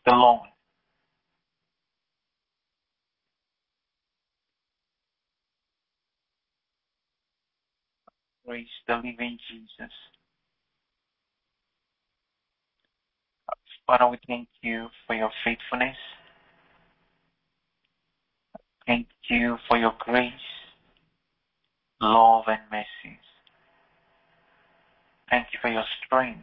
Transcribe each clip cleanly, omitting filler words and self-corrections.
the Lord. Praise the living Jesus. Father, we thank you for your faithfulness. Thank you for your grace, love, and mercies. Thank you for your strength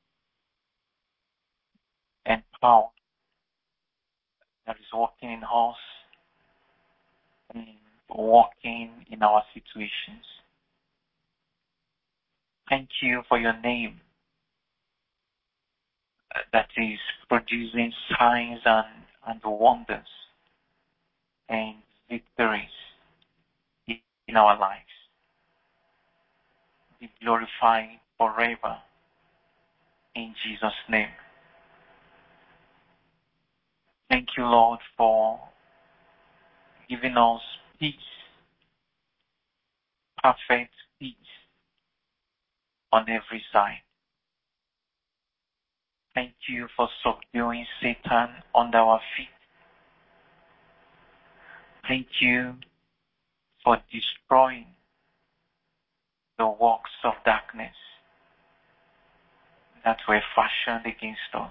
and power that is working in us and working in our situations. Thank you for your name that is producing signs and wonders and victories in our lives. Be glorified forever in Jesus' name. Thank you, Lord, for giving us peace, perfect peace on every side. Thank you for subduing Satan under our feet. Thank you for destroying the works of darkness that were fashioned against us.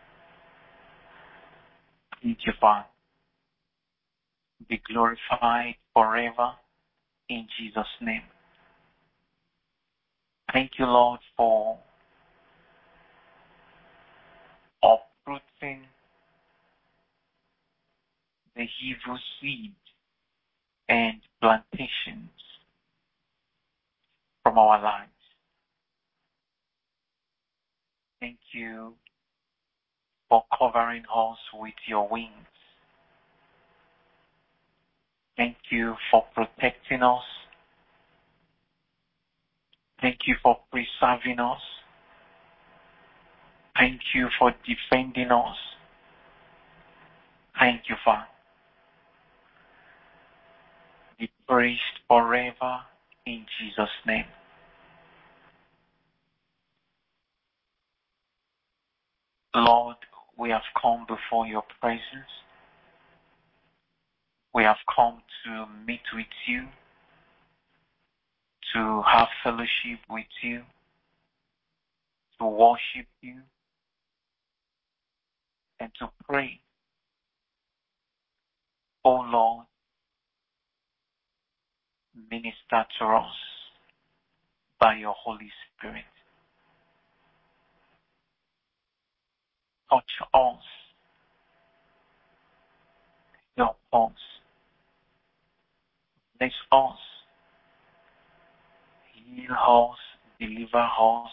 Thank you, Father. Be glorified forever in Jesus' name. Thank you, Lord, for uprooting the evil seed and plantations from our lives. Thank you for covering us with your wings. Thank you for protecting us. Thank you for preserving us. Thank you for defending us. Thank you, Father. Be praised forever in Jesus' name. Lord, we have come before your presence. We have come to meet with you, to have fellowship with you, to worship you, and to pray. Oh Lord, minister to us by your Holy Spirit. Touch us, help us, bless us, heal us, deliver us,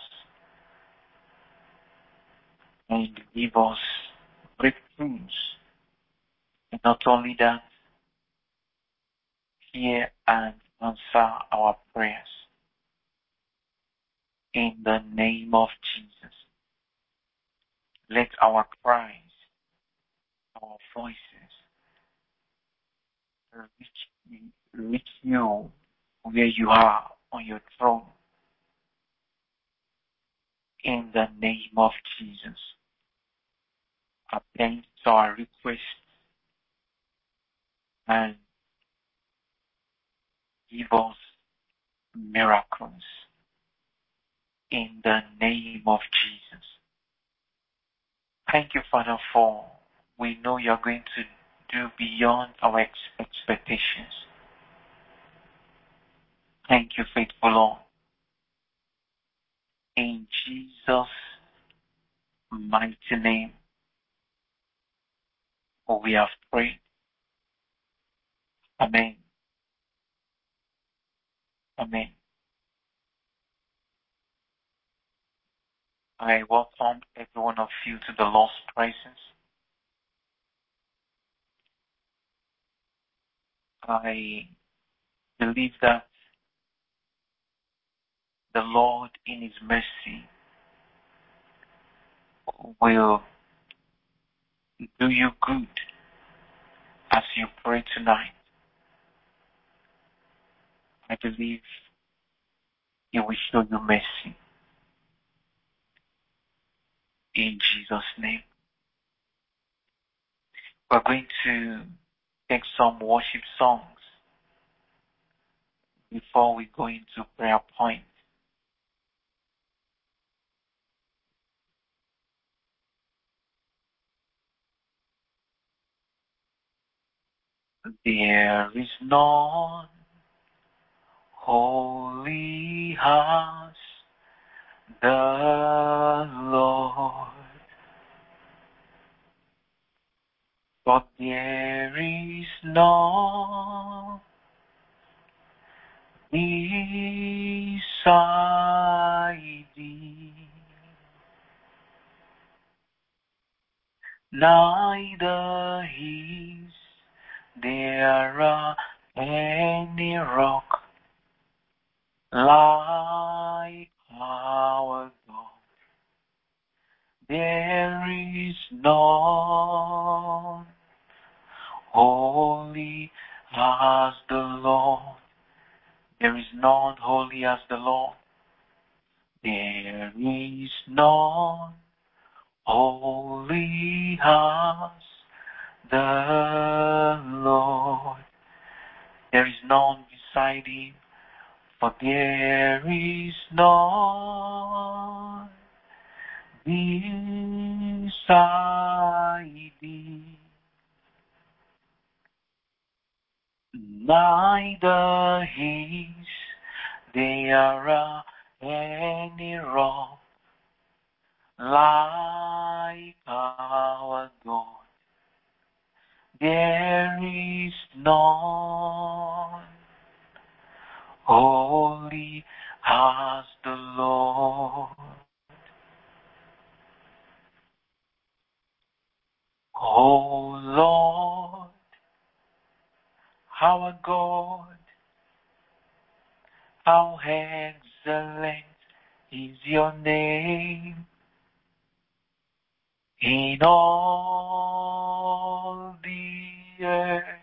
and give us breakthroughs. And not only that, hear and answer our prayers. In the name of Jesus, let our cries, our voices reach you where you are on your throne. In the name of Jesus, attend to our request and give us miracles. In the name of Jesus. Thank you, Father, for we know you're going to do beyond our expectations. Thank you, faithful Lord. In Jesus' mighty name, we have prayed. Amen. Amen. I welcome every one of you to the Lord's presence. I believe that the Lord, in His mercy, will do you good as you pray tonight. I believe He will show you mercy. In Jesus' name. We're going to take some worship songs before we go into prayer point. There is none holy as the Lord, but there is none beside thee, neither is there any rock like our God. There is none holy as the Lord. There is none holy as the Lord. There is none holy as the Lord. There is none beside him, for there is none beside thee. Neither is there any rock like our God. There is none holy as the Lord. O Lord, our God, how excellent is your name in all the earth.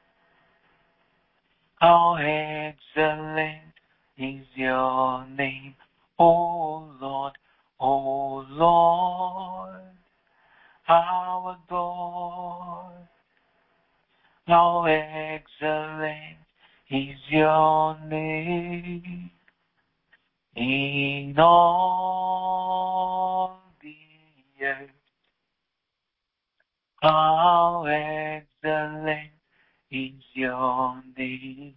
How excellent is your name, O Lord, O Lord, our God. How excellent is your name in all the earth. How excellent is your name.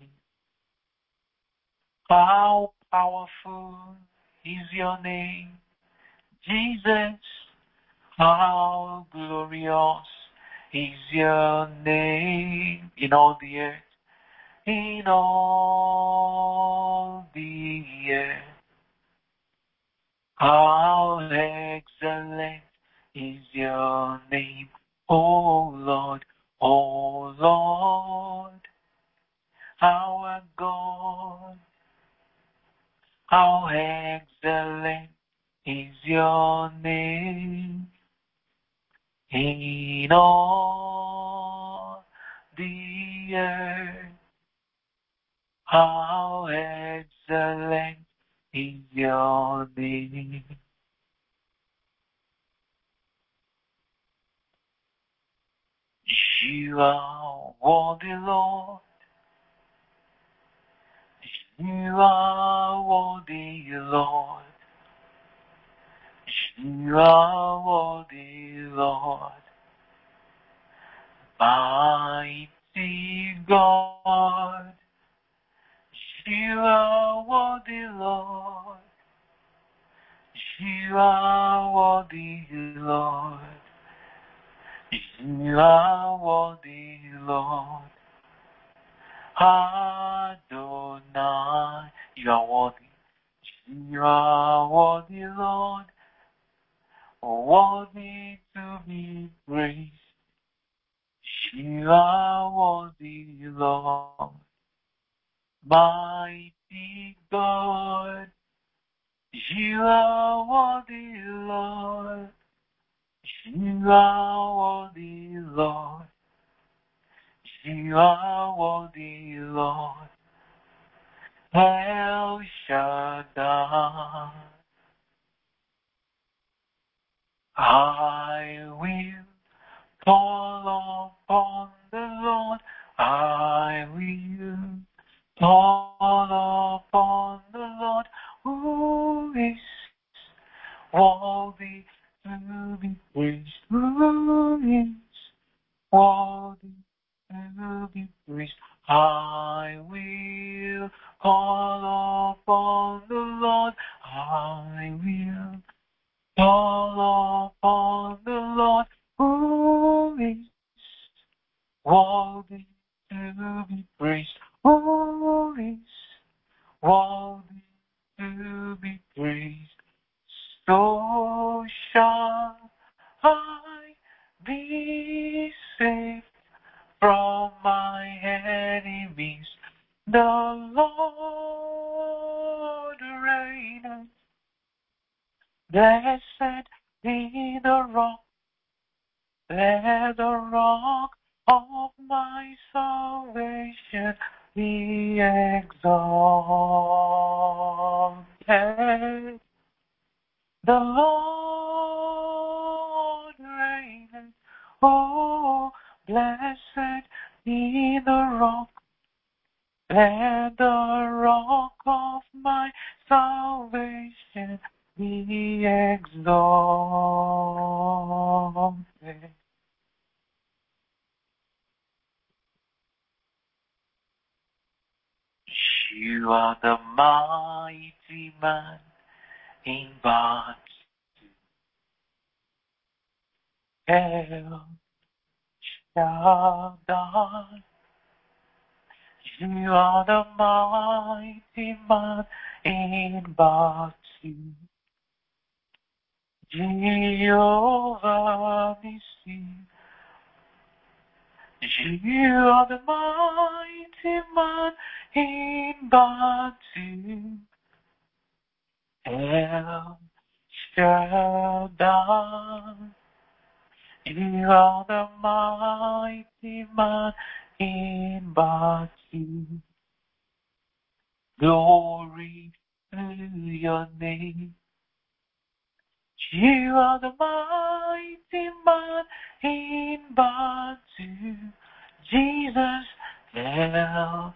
How powerful is your name, Jesus. How glorious is your name in all the earth. In all the earth. How excellent is your name, O Lord, O Lord, our God. How excellent is your name in all the earth. How excellent is your name. You are worthy, Lord. You are worthy, Lord. You are worthy, Lord. Mighty God. You are worthy, Lord. You are worthy, Lord. You are worthy, Lord. Adonai, you are worthy. You are worthy, Lord. Worthy to be praised. You are worthy, Lord. Mighty God. You are worthy, Lord. You are worthy, Lord. You are worthy, Lord. El Shaddai. I will call Lord, who is worthy to be praised, who is worthy to be praised. I will call upon the Lord. I will call upon the Lord, who is worthy to be praised, who is worthy to be praised. So shall I be saved from my enemies. The Lord reigneth. Blessed be the rock, let the rock of my salvation be exalted. The Lord reigneth. Oh, blessed be the rock, let the rock of my salvation be exalted. You are the mighty man in battle. El Shaddai. You are the mighty man in battle. Jehovah Nissi. You are the mighty man in battle. El Shaddai. You are the mighty man in battle. Glory to your name. You are the mighty man in battle. Jesus, El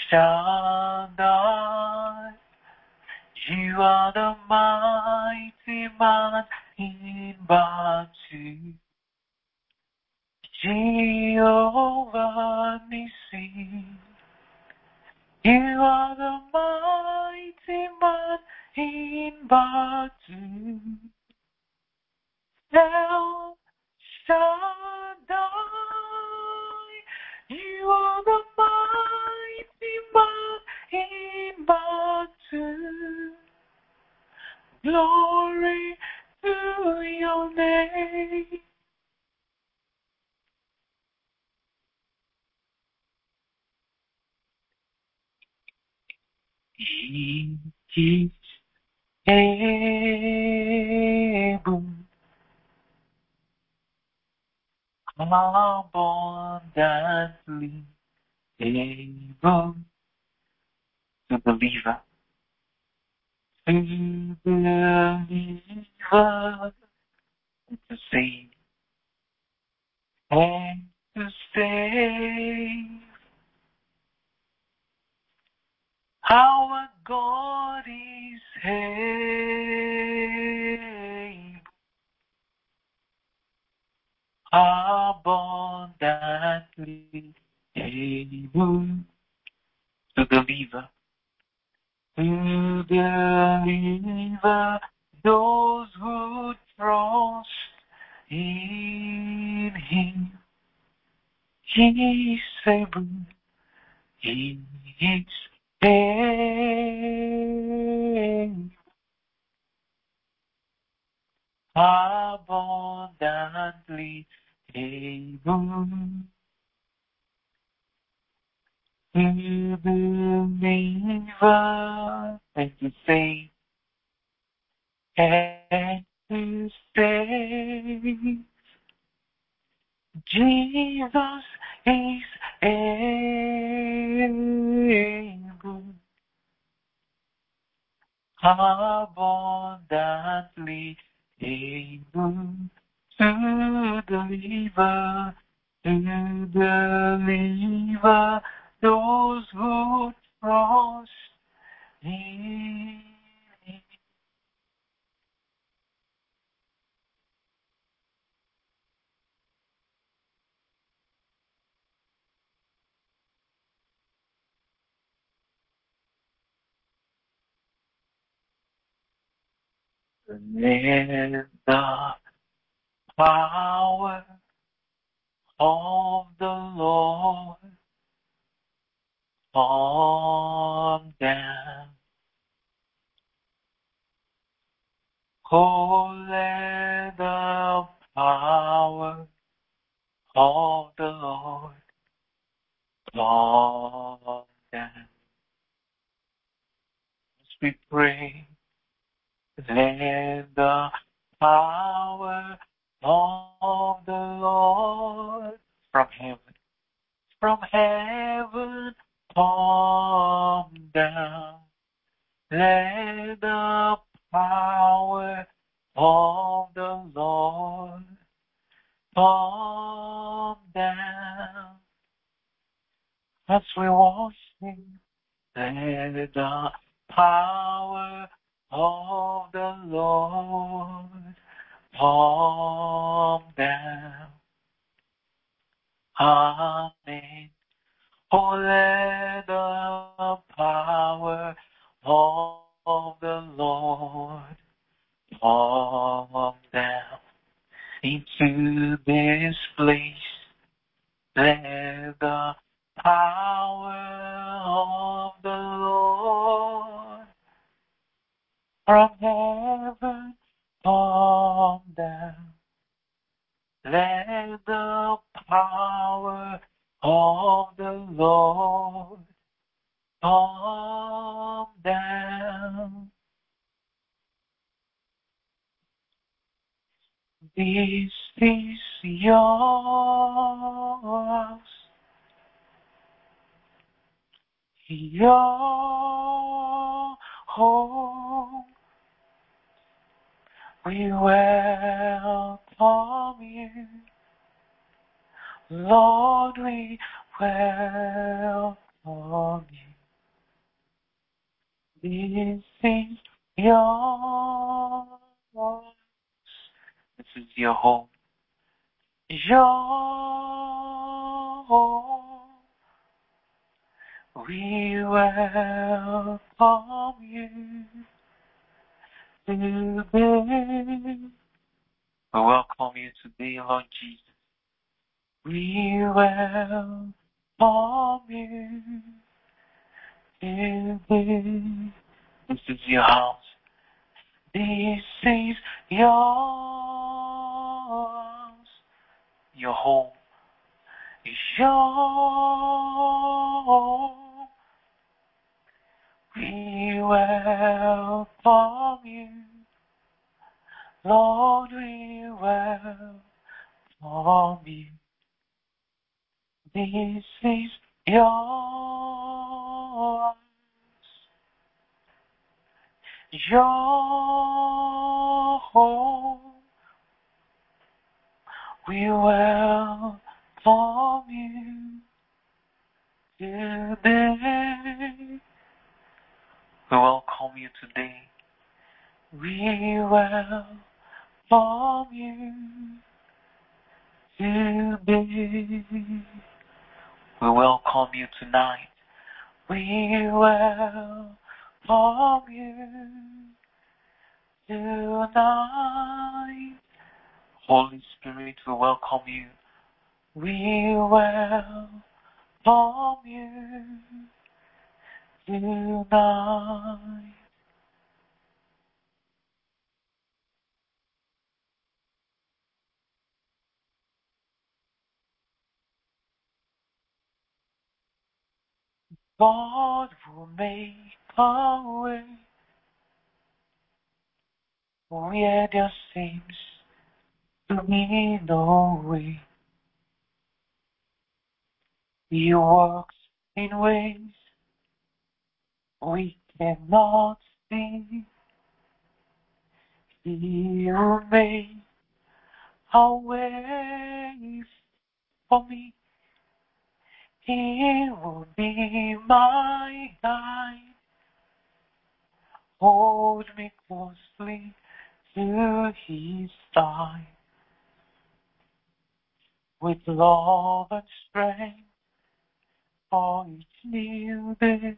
Shaddai. You are the mighty man in battle. Jehovah Nissi. You are the mighty man in battle. El Shaddai. You are the mighty man in battle. Glory to your name. He is able, abundantly able to believer, to believer, to save and to save. Our God is able, abundantly able to deliver those who trust in Him. He is able, He is able, abundantly able to deliver and to save and to save. Jesus is able, abundantly able to deliver those who trust in let the power of the Lord come down. Oh, let the power of the Lord come down. As we pray, let the power of the Lord from heaven come down. Let the power of the Lord come down. As we worship, let the power of the Lord come down. Amen. Oh, let the power of the Lord come down into this place. Let the power of the Lord from heaven come down. Let the power of the Lord come down. This is yours, your home. We welcome you, Lord, we welcome you. This is yours. This is your home. Your home. We welcome you today. We welcome you today, Lord Jesus. We welcome you today. This is your house. This is your house, your home. Your home. We welcome you, Lord, we welcome you. This is your house, your home. We welcome you today. We welcome you today. We welcome you today. We welcome you tonight. We welcome you tonight. Holy Spirit, we welcome you. We welcome you tonight. God will make a way where there seems to be no way. He works in ways we cannot see. He will make a way for me. He will be my guide. hold me closely to his side. With love and strength for each new day,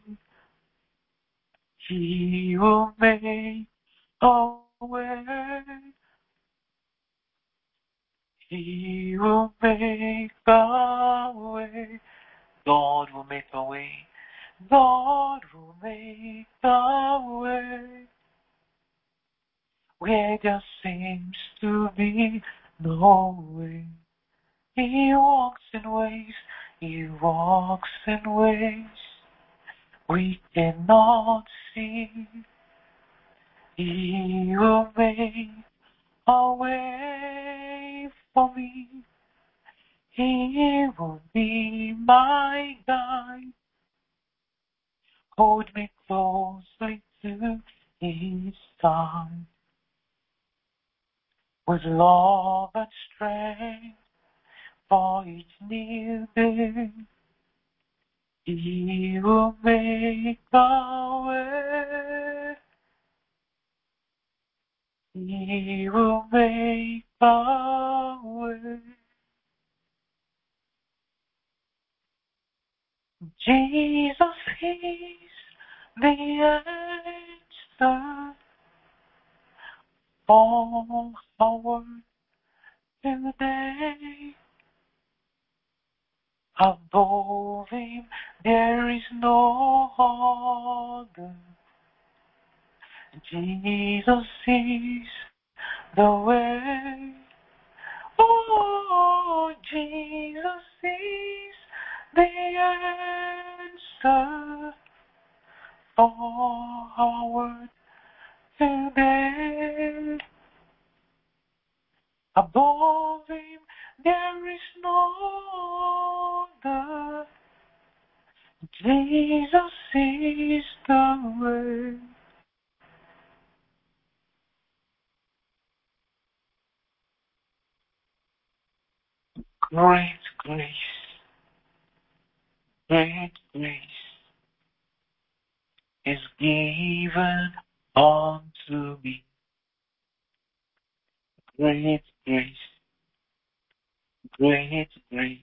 he will make a way. He will make a way. God will make a way. God will make a way where there seems to be no way. He walks in ways, he walks in ways we cannot see. He will make a way for me. He will be my guide. Hold me closely to his side. With love and strength for each new day, he will make a way. He will make a way. Jesus is the answer for our today. Above him there is no other. Jesus is the way. Oh, Jesus is the answer for our today. Above him there is no other. Jesus is the way. Great grace, great grace is given unto me. Great grace, great grace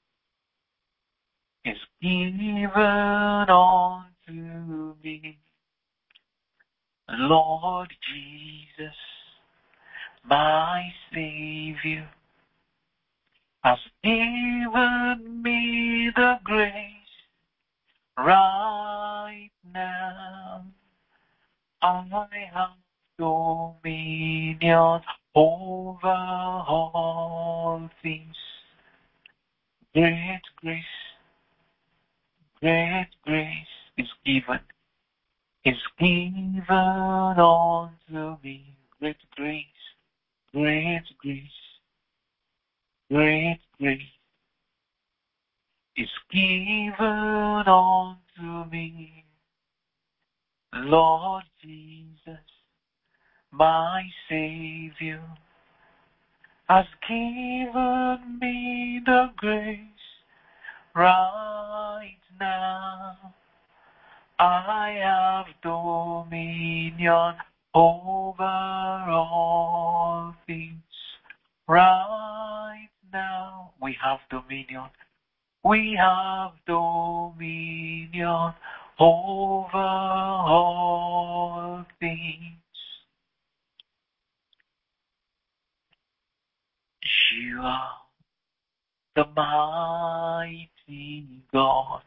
is given unto me. Lord Jesus, my Savior, has given me the grace right now. I have dominion over all things. Great grace is given unto me. Great grace, great grace is given unto me. Lord Jesus, my Savior, has given me the grace right now. I have dominion over all things. Right now, we have dominion. We have dominion over all things. You are the mighty God,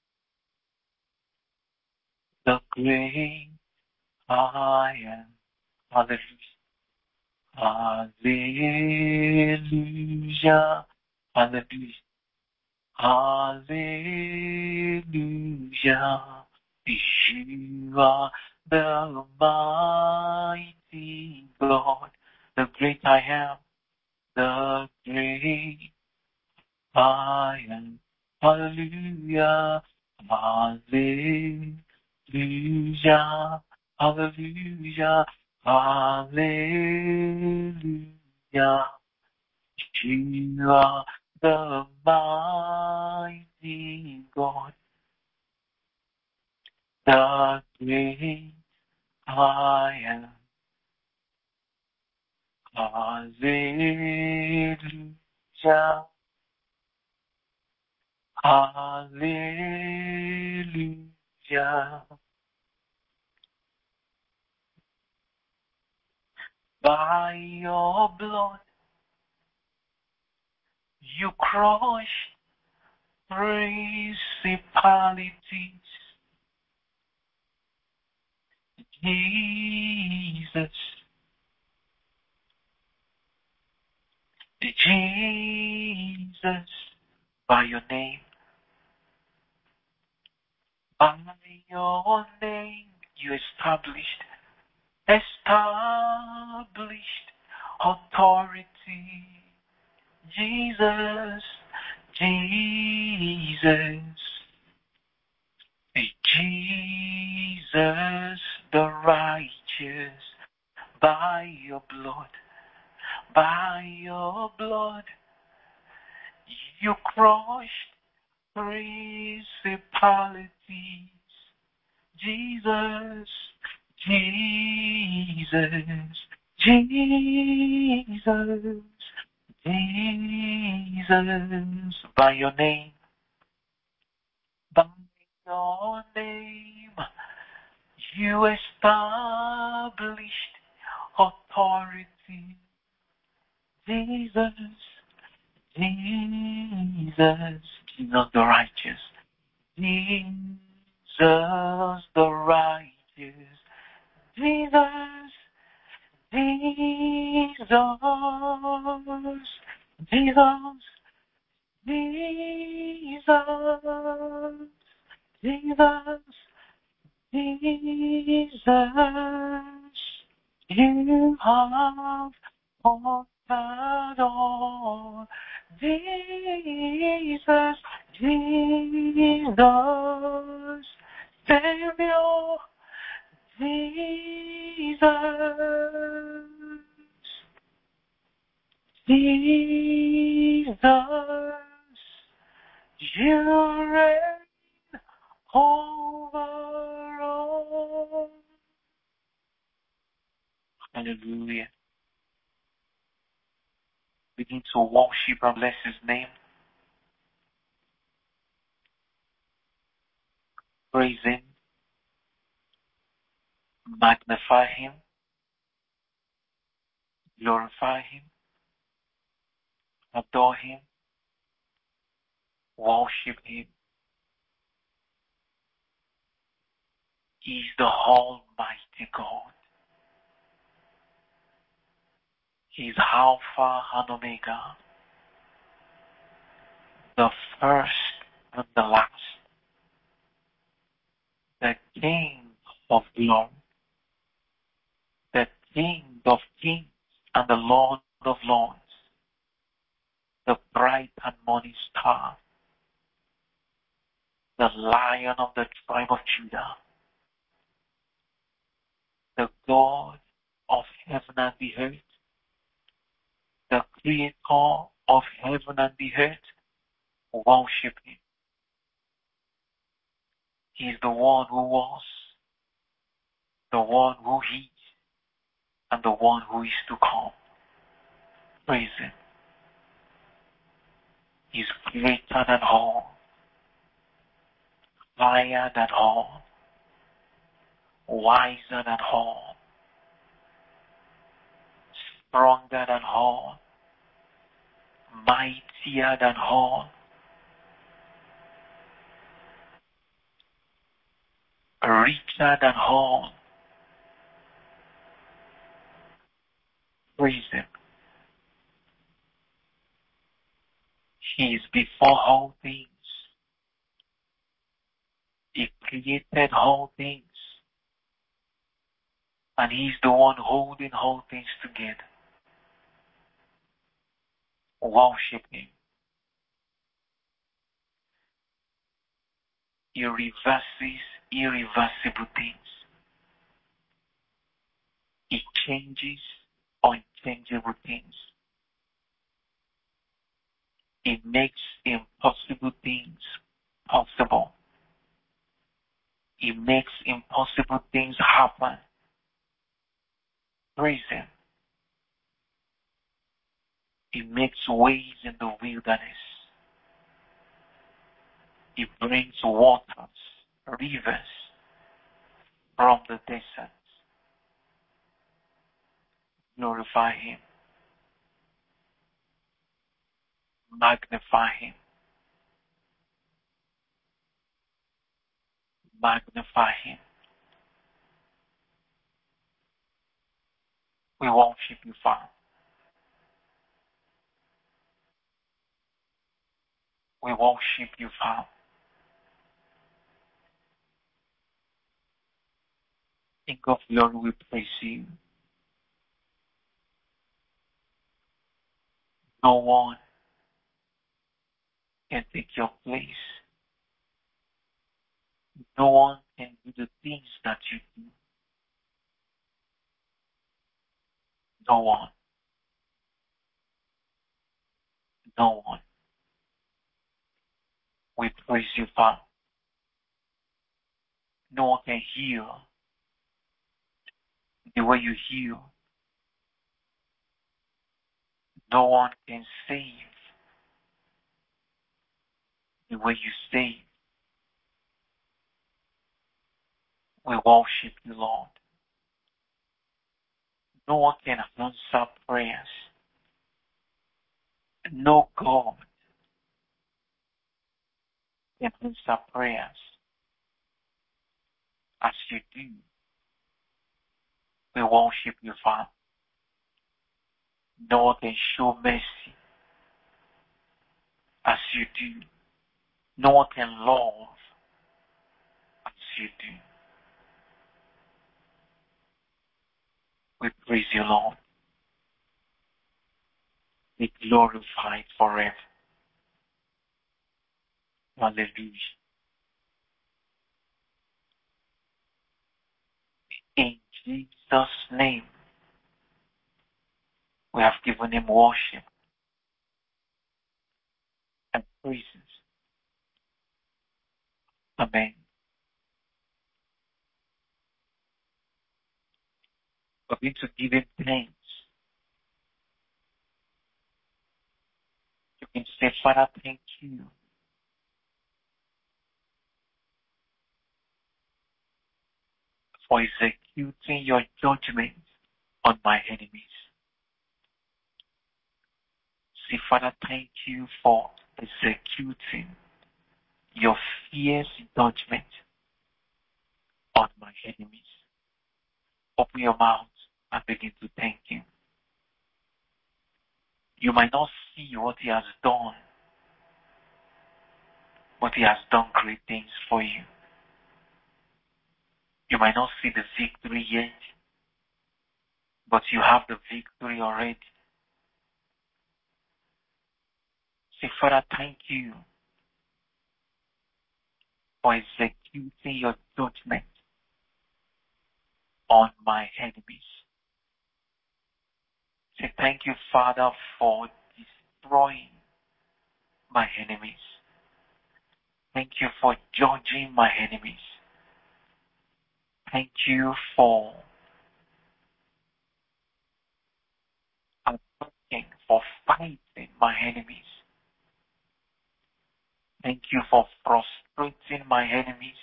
the great I am. Hallelujah. Hallelujah. Hallelujah. You are the mighty God, the great I am, the great I am. Hallelujah. Hallelujah. Hallelujah. Hallelujah. You are the mighty God, the great I am. Hallelujah. Hallelujah. By your blood, you crushed principalities. Jesus, Jesus, by your name, you established authority. Jesus, Jesus, Jesus, the righteous, by your blood, you crushed principalities. Jesus, Jesus, Jesus, Jesus, by your name, you established authority. Jesus, Jesus, Jesus the righteous. Jesus the righteous. Jesus, Jesus, Jesus, Jesus, Jesus, Jesus, you have conquered all. Jesus, Jesus, Savior, Jesus, Jesus, you reign over all. Hallelujah. Begin to worship and bless his name. Praise him. Magnify him. Glorify him. Adore him. Worship him. He is the Almighty God. He is Alpha and Omega, the first and the last, the King of glory, the King of kings and the Lord of lords, the bright and morning star, the Lion of the tribe of Judah, the God of heaven and the earth, the Creator of heaven and the earth. Worship him. He is the one who was, the one who is, and the one who is to come. Praise him. He is greater than all, higher than all, wiser than all, stronger than all, mightier than all, richer than all. Praise him. He is before all things. He created all things. And he is the one holding all things together. Worship him. He reverses irreversible things. He changes unchangeable things. He makes impossible things possible. He makes impossible things happen. Praise Him. He makes ways in the wilderness. He brings waters, rivers from the desert. Glorify Him. Magnify Him. Magnify Him. We worship you, Father. We worship you, Father. King of glory, we praise you. No one can take your place. No one can do the things that you do. No one. No one. We praise you, Father. No one can heal the way you heal. No one can save the way you save. We worship you, Lord. No one can answer prayers. No God can answer prayers as you do. We worship you, Father. No one can show mercy as you do. No one can love as you do. We praise you, Lord. Be glorified forever. Hallelujah. In Jesus' name, we have given him worship and praises. Amen. We're going to give him thanks. You can say, Father, thank you for executing your judgment on my enemies. Say, Father, thank you for executing your fierce judgment on my enemies. Open your mouth and begin to thank him. You might not see what he has done, but he has done great things for you. You might not see the victory yet, but you have the victory already. Say, Father, thank you for executing your judgment on my enemies. Say, thank you, Father, for destroying my enemies. Thank you for judging my enemies. Thank you for attacking, for fighting my enemies. Thank you for frustrating my enemies.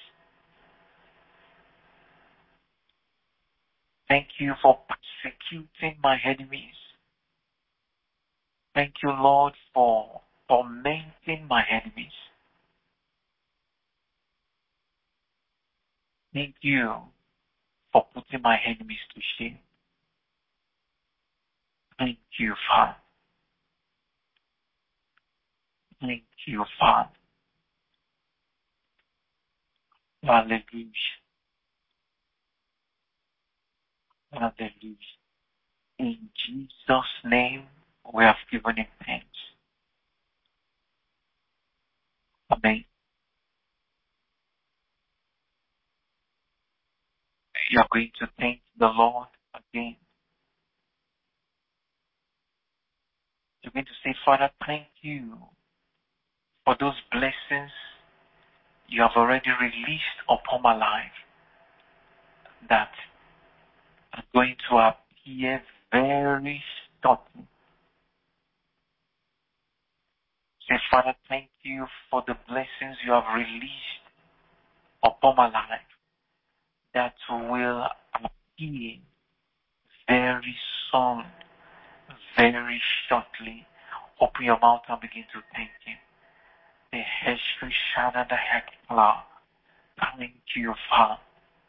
Thank you for persecuting my enemies. Thank you, Lord, for tormenting my enemies. Thank you for putting my enemies to shame. Thank you, Father. Thank you, Father. Hallelujah. Hallelujah. In Jesus' name, we have given him thanks. Amen. You are going to thank the Lord again. You're going to say, Father, thank you for those blessings you have already released upon my life that are going to here very shortly. Say, Father, thank you for the blessings you have released upon my life that will appear very soon, very shortly. Open your mouth and begin to thank him. The Heshri Shana the Hekla. Thank you, Father.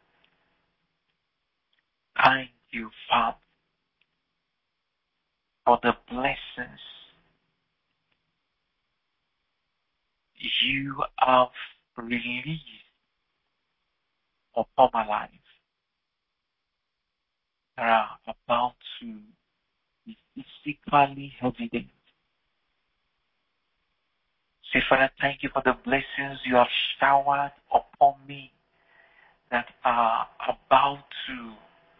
Thank you, Father, for the blessings you have released upon my life that are about to be physically evident. Say, Father, thank you for the blessings you have showered upon me that are about to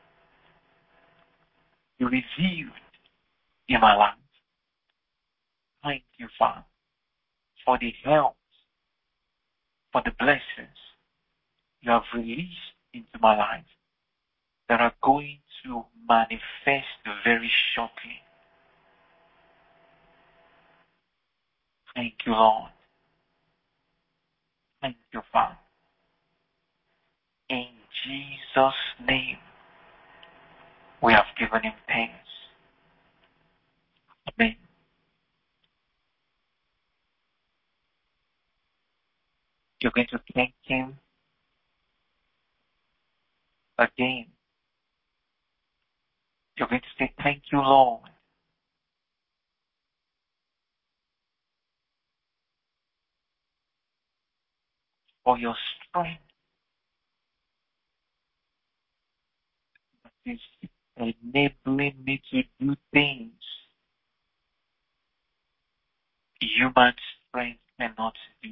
be revealed in my life. Thank you, Father, for the help, for the blessings you have released into my life that are going to manifest very shortly. Thank you, Lord. Thank you, Father. In Jesus' name, we have given him thanks. Amen. You're going to thank him again. You're going to say, thank you, Lord, for your strength that is enabling me to do things human strength cannot do.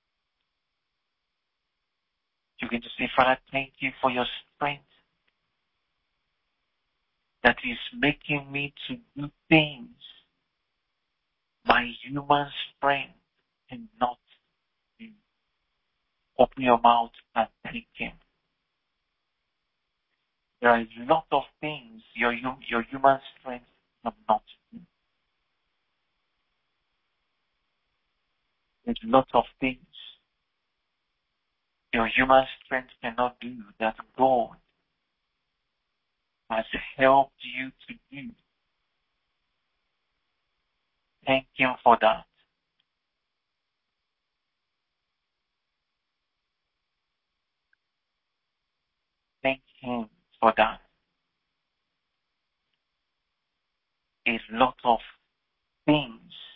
You're going to say, Father, thank you for your strength that is making me to do things my human strength cannot do. Open your mouth and thank him. There are a lot of things your human strength cannot do. There's a lot of things your human strength cannot do that God has helped you to do. Thank him for that. Thank him for that. A lot of things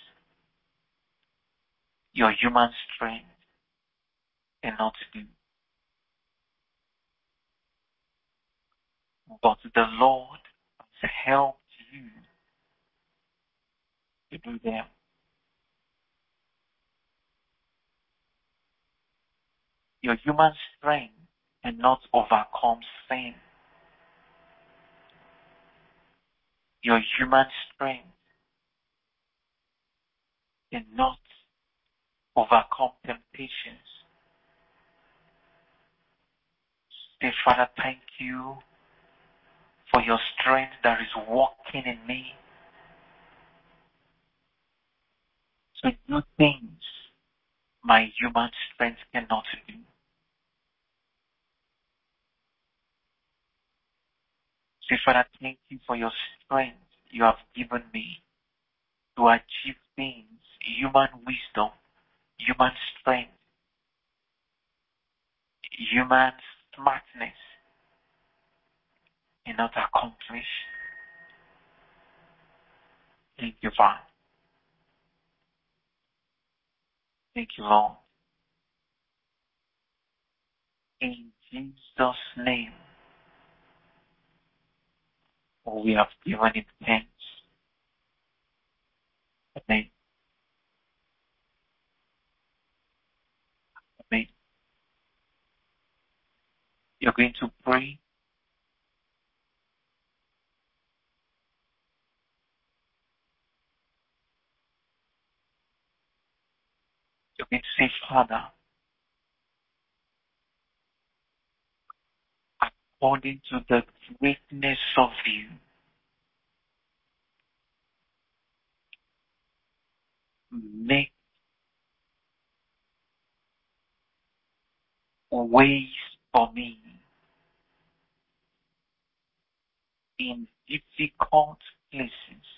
your human strength cannot do. But the Lord has helped you to do them. Your human strength cannot overcome sin. Your human strength cannot overcome temptations. Say, Father, thank you for your strength that is working in me to do things my human strength cannot do. Say, Father, thank you for your strength you have given me to achieve things, human wisdom, human strength, human smartness cannot accomplish. Thank you, Father. Thank you, Lord. In Jesus' name, we have given it thanks. Amen. Amen. You're going to pray. You're going to say, Father, according to the greatness of you, make ways for me in difficult places.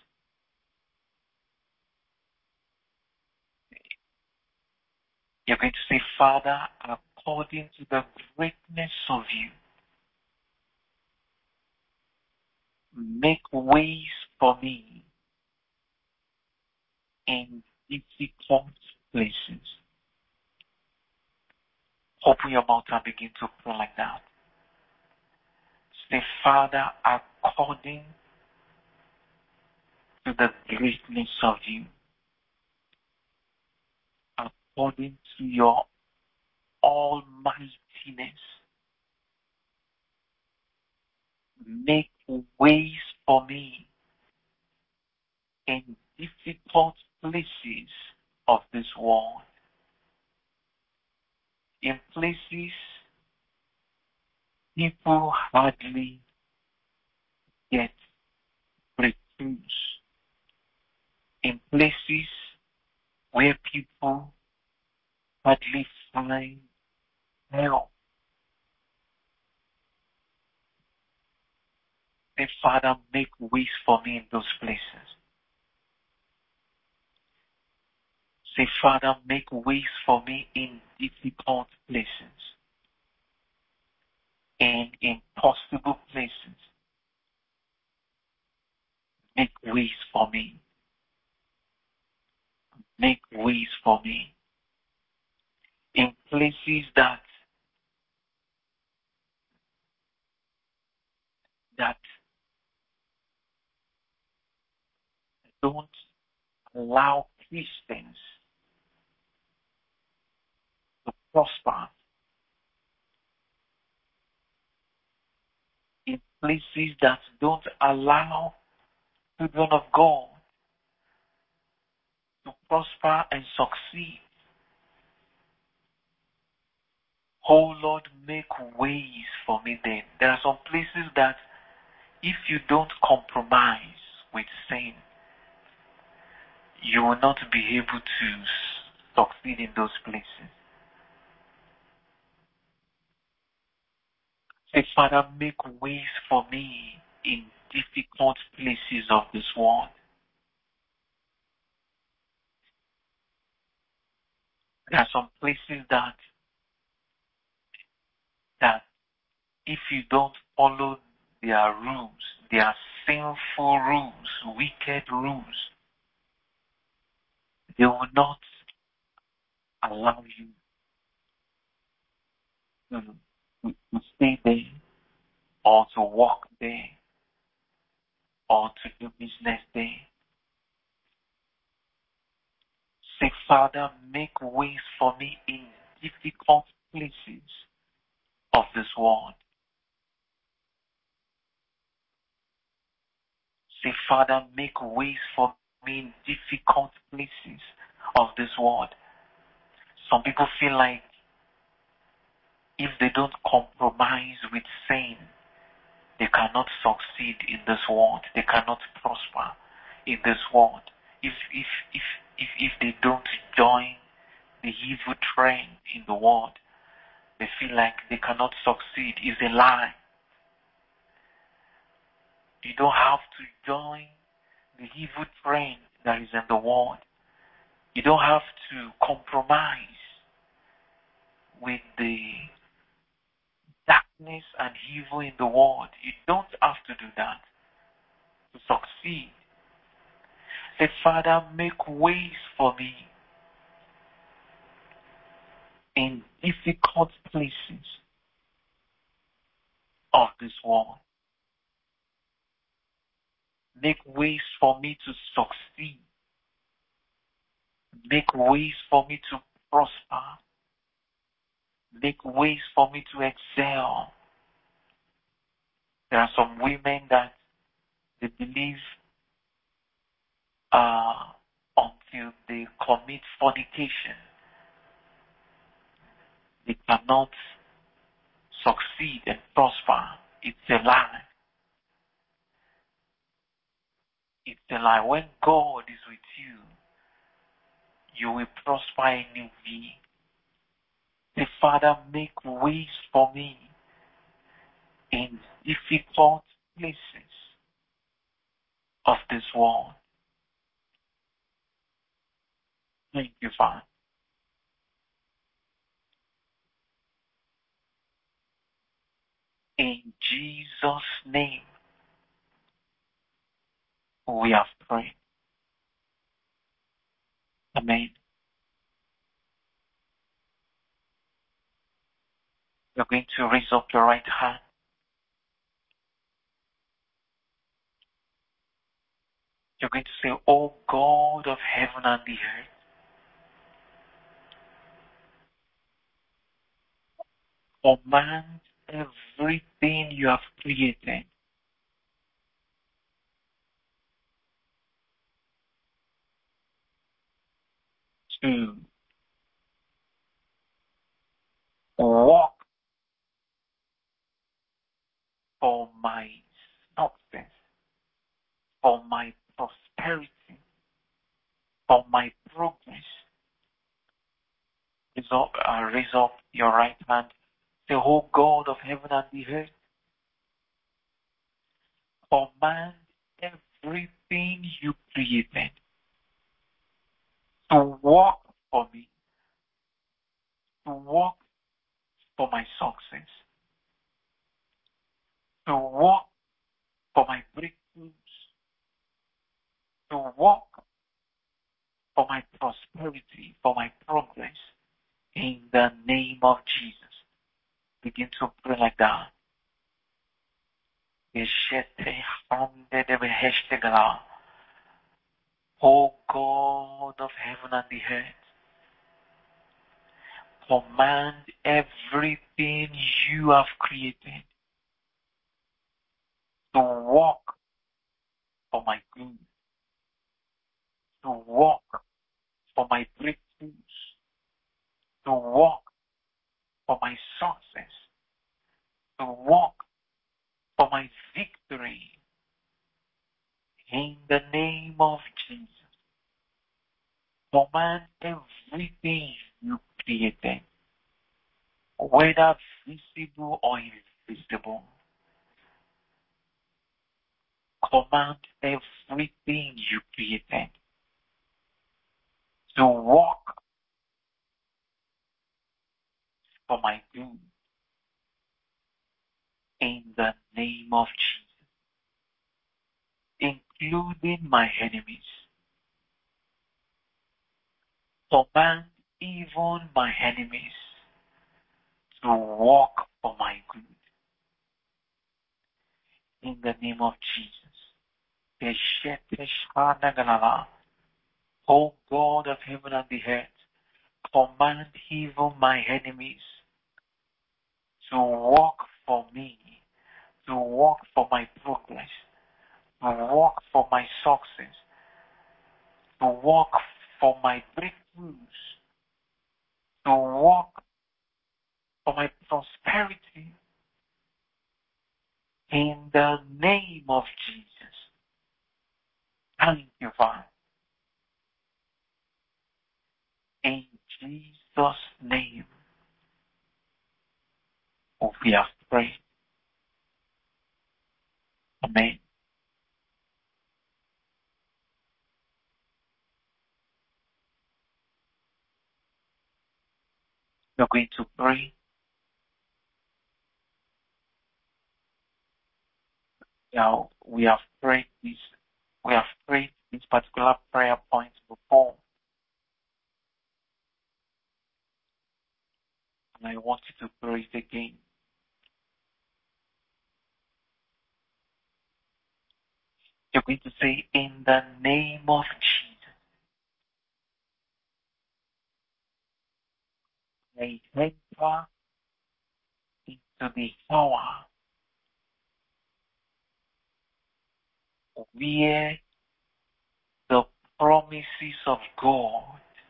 You're going to say, Father, according to the greatness of you, make ways for me in difficult places. Open your mouth and begin to pray like that. Say, Father, according to the greatness of you, according to your almightiness, make ways for me in difficult places of this world, in places people hardly get breakthroughs, in places where people hardly find help. Say, Father, make ways for me in those places. Say, Father, make ways for me in difficult places, in impossible places. Make ways for me. Make ways for me in places that don't allow Christians to prosper, in places that don't allow children of God to prosper and succeed. Oh Lord, make ways for me then. There are some places that if you don't compromise with sin, you will not be able to succeed in those places. Say, Father, make ways for me in difficult places of this world. There are some places that if you don't follow their rules, their sinful rules, wicked rules, they will not allow you to stay there or to walk there or to do business there. Say, Father, make ways for me in difficult places of this world. Say, Father, make ways for me in difficult places of this world. Some people feel like if they don't compromise with sin, they cannot succeed in this world. They cannot prosper in this world. If they don't join the evil trend in the world, they feel like they cannot succeed. It's a lie. You don't have to join the evil trend that is in the world. You don't have to compromise with the darkness and evil in the world. You don't have to do that to succeed. Say, Father, make ways for me in difficult places of this world. Make ways for me to succeed. Make ways for me to prosper. Make ways for me to excel. There are some women that they believe until they commit fornication, they cannot succeed and prosper. It's a lie. It's a lie. When God is with you, you will prosper in new way. Say, Father, make ways for me in difficult places of this world. Thank you, Father. In Jesus' name, we have prayed. Amen. You're going to raise up your right hand. You're going to say, "Oh God of heaven and the earth, command everything you have created to work for my success, for my prosperity, for my progress." Raise up your right hand. Say, "Oh God of heaven and the earth, command everything you created to work for me, to work for my success, to work for my breakthroughs, to work for my prosperity, for my progress, in the name of Jesus." Begin to pray like that. Oh God of heaven and the earth, command everything you have created to work for my good, to work for my breakthroughs, to work for my success, to work for my victory. In the name of Jesus, command everything you created, whether visible or invisible, command everything you created to work for my good. In the name of Jesus, including my enemies. Command even my enemies to work for my good. In the name of Jesus. O God of heaven and the earth, command even my enemies to work for me, to work for my progress, to work for my success, to work for my breakthroughs, to work for my prosperity. In the name of Jesus. Thank you, Father. In Jesus' name, we have prayed. Amen. We're going to pray. Now, we have prayed this particular prayer point before. And I want you to pray it again. You're going to say, in the name of Jesus, I enter into the hour where the promises of God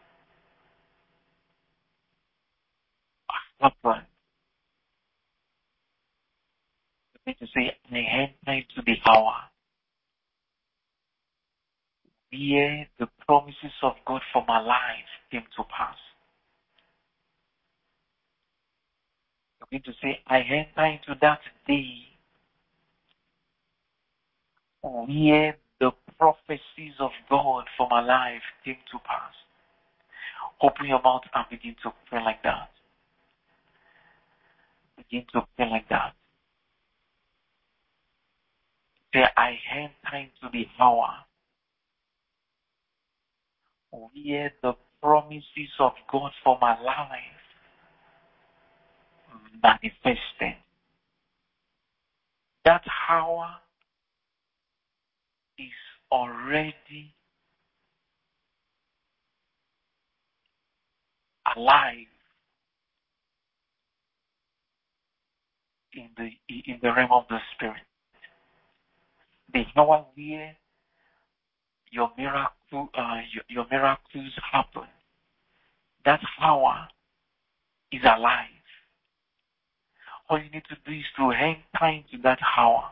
are happened. You're going to say, I enter into the hour where the promises of God for my life came to pass. You're going to say, I enter into that day where the prophecies of God for my life came to pass. Open your mouth and begin to pray like that. Begin to pray like that. Say, I enter into the hour where the promises of God for my life manifested. That hour is already alive in the realm of the spirit. The hour where your miracles happen. That hour is alive. All you need to do is to enter into that hour.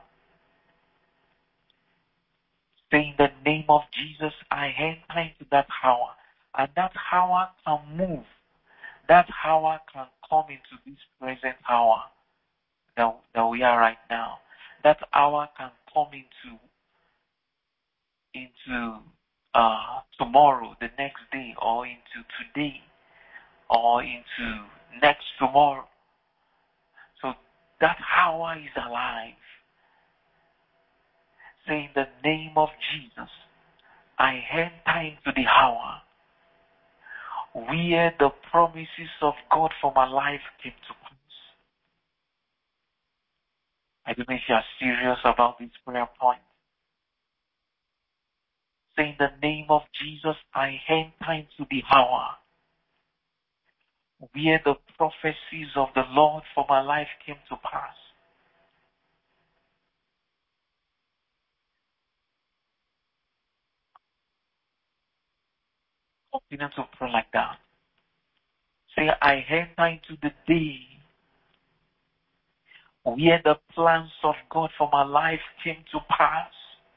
Say, in the name of Jesus, I enter into that hour. And that hour can move. That hour can come into this present hour that we are right now. That hour can come into tomorrow, the next day, or into today, or into next tomorrow. So that hour is alive. Say, in the name of Jesus, I enter into the hour where the promises of God for my life came to pass. I don't know if you are serious about this prayer point. Say, in the name of Jesus, I enter into the hour where the prophecies of the Lord for my life came to pass. Continue to pray like that. Say, I enter into the day where the plans of God for my life came to pass.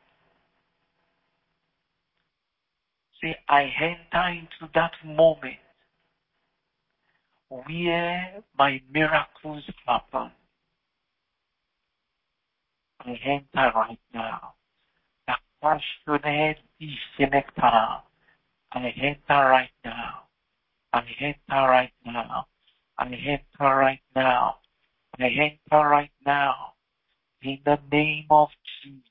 Say, I enter into that moment where my miracles happen. I enter right now. The passionate disconnector. I enter right now. I enter right now. I enter right now. I enter right now. In the name of Jesus.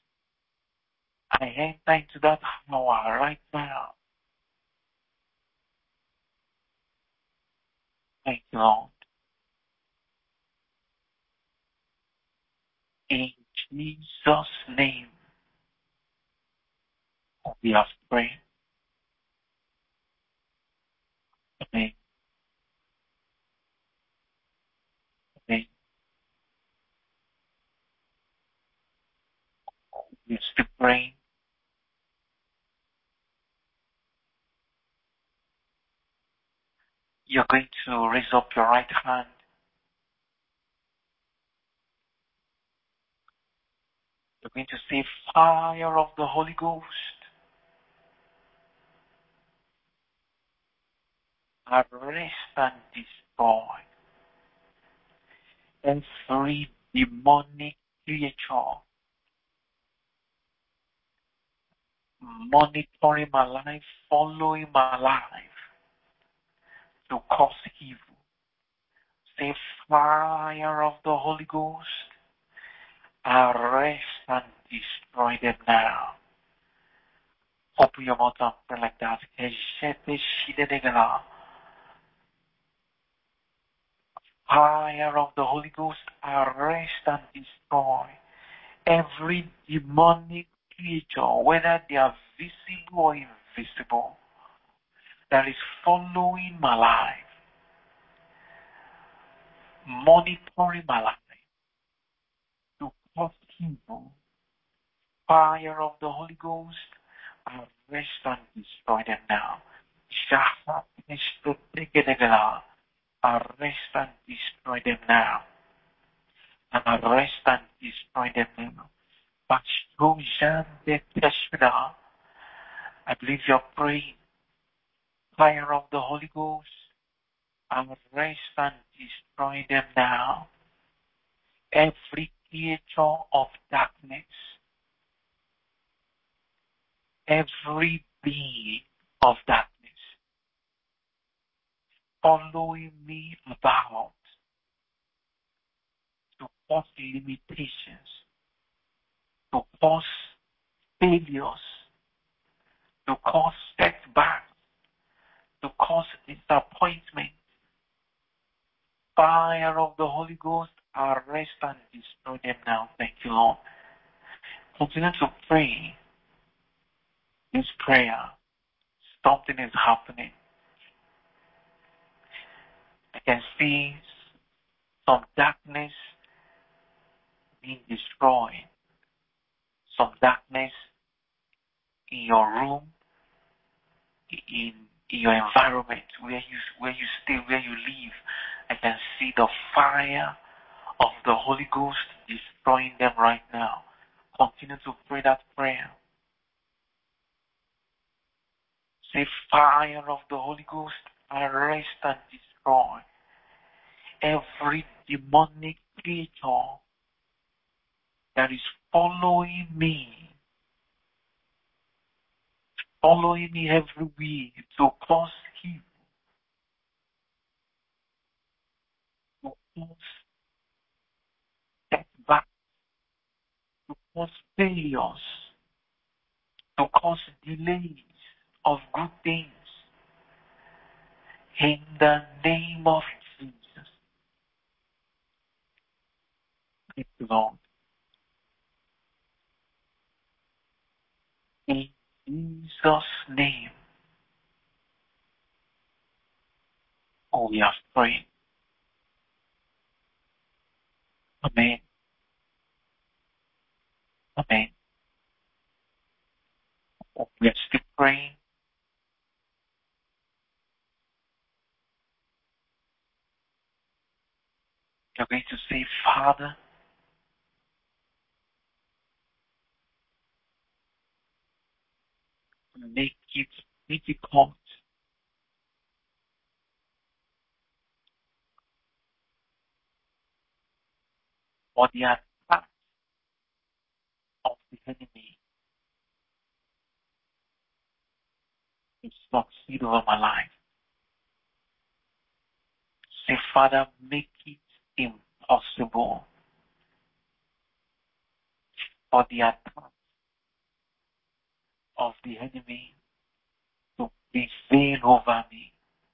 I enter into that hour right now. Thank you, Lord. In Jesus' name, we have prayed. Amen. Amen. We're still praying. You're going to raise up your right hand. You're going to say, fire of the Holy Ghost, arrest and destroy every demonic creature monitoring my life, following my life to cause evil. Say, fire of the Holy Ghost, arrest and destroy them now. Open your mouth and pray like that. Fire of the Holy Ghost, arrest and destroy every demonic creature, whether they are visible or invisible, that is following my life, monitoring my life to cause evil. Fire of the Holy Ghost, arrest and destroy them now. Arrest and destroy them now. Arrest and destroy them now. I believe you're praying. Fire of the Holy Ghost, arrest and destroy them now. Every creature of darkness, every being of darkness, following me about to cause limitations, to cause failures, to cause setbacks, to cause disappointment. Fire of the Holy Ghost, arrest and destroy them now. Thank you, Lord. Continue to pray this prayer. Something is happening. I can see some darkness being destroyed. Some darkness in your room, in your environment, where you stay, where you live. I can see the fire of the Holy Ghost destroying them right now. Continue to pray that prayer. Say, fire of the Holy Ghost, arrest and destroy every demonic creature that is following me everywhere to cause evil, to cause setbacks, to cause failures, to cause delays of good things. In the name of Jesus. Thank you, Lord. In Jesus' name. Oh, we have prayed. Amen. Amen. Oh, we are still praying. You're going to say, Father, make it difficult for the attack of the enemy to succeed over my life. Say, Father, make it impossible for the attack of the enemy to prevail over me.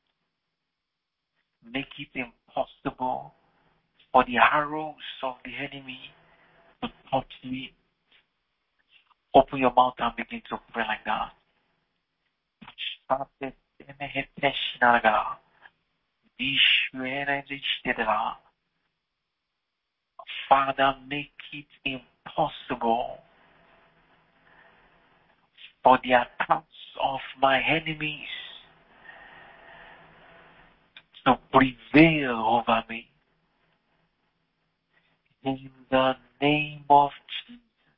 Make it impossible for the arrows of the enemy to touch me. Open your mouth and begin to pray like that. Father, make it impossible for the attacks of my enemies to prevail over me. In the name of Jesus,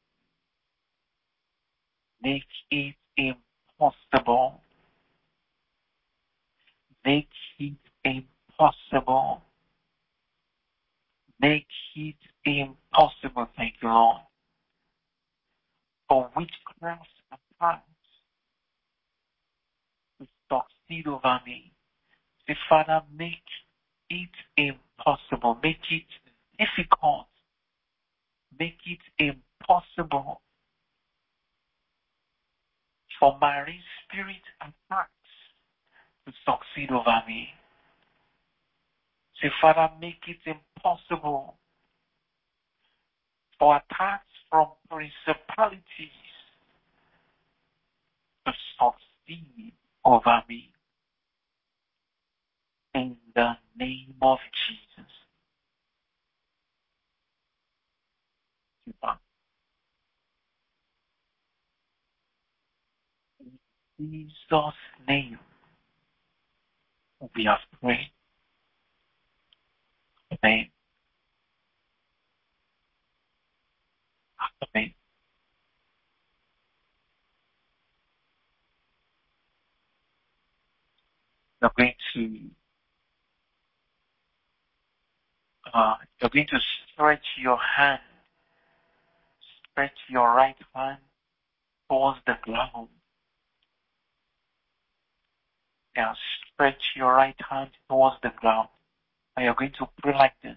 make it impossible. Make it impossible. Make it impossible. Thank you, Lord. For witchcraft attacks to succeed over me. Say, Father, make it impossible. Make it difficult. Make it impossible for marine spirit attacks to succeed over me. Say, Father, make it impossible for attacks from principalities to succeed over me. In the name of Jesus. In Jesus' name, we have prayed. Amen. Amen. you're going to stretch your hand, stretch your right hand towards the ground. Now stretch your right hand towards the ground. And you're going to pray like this.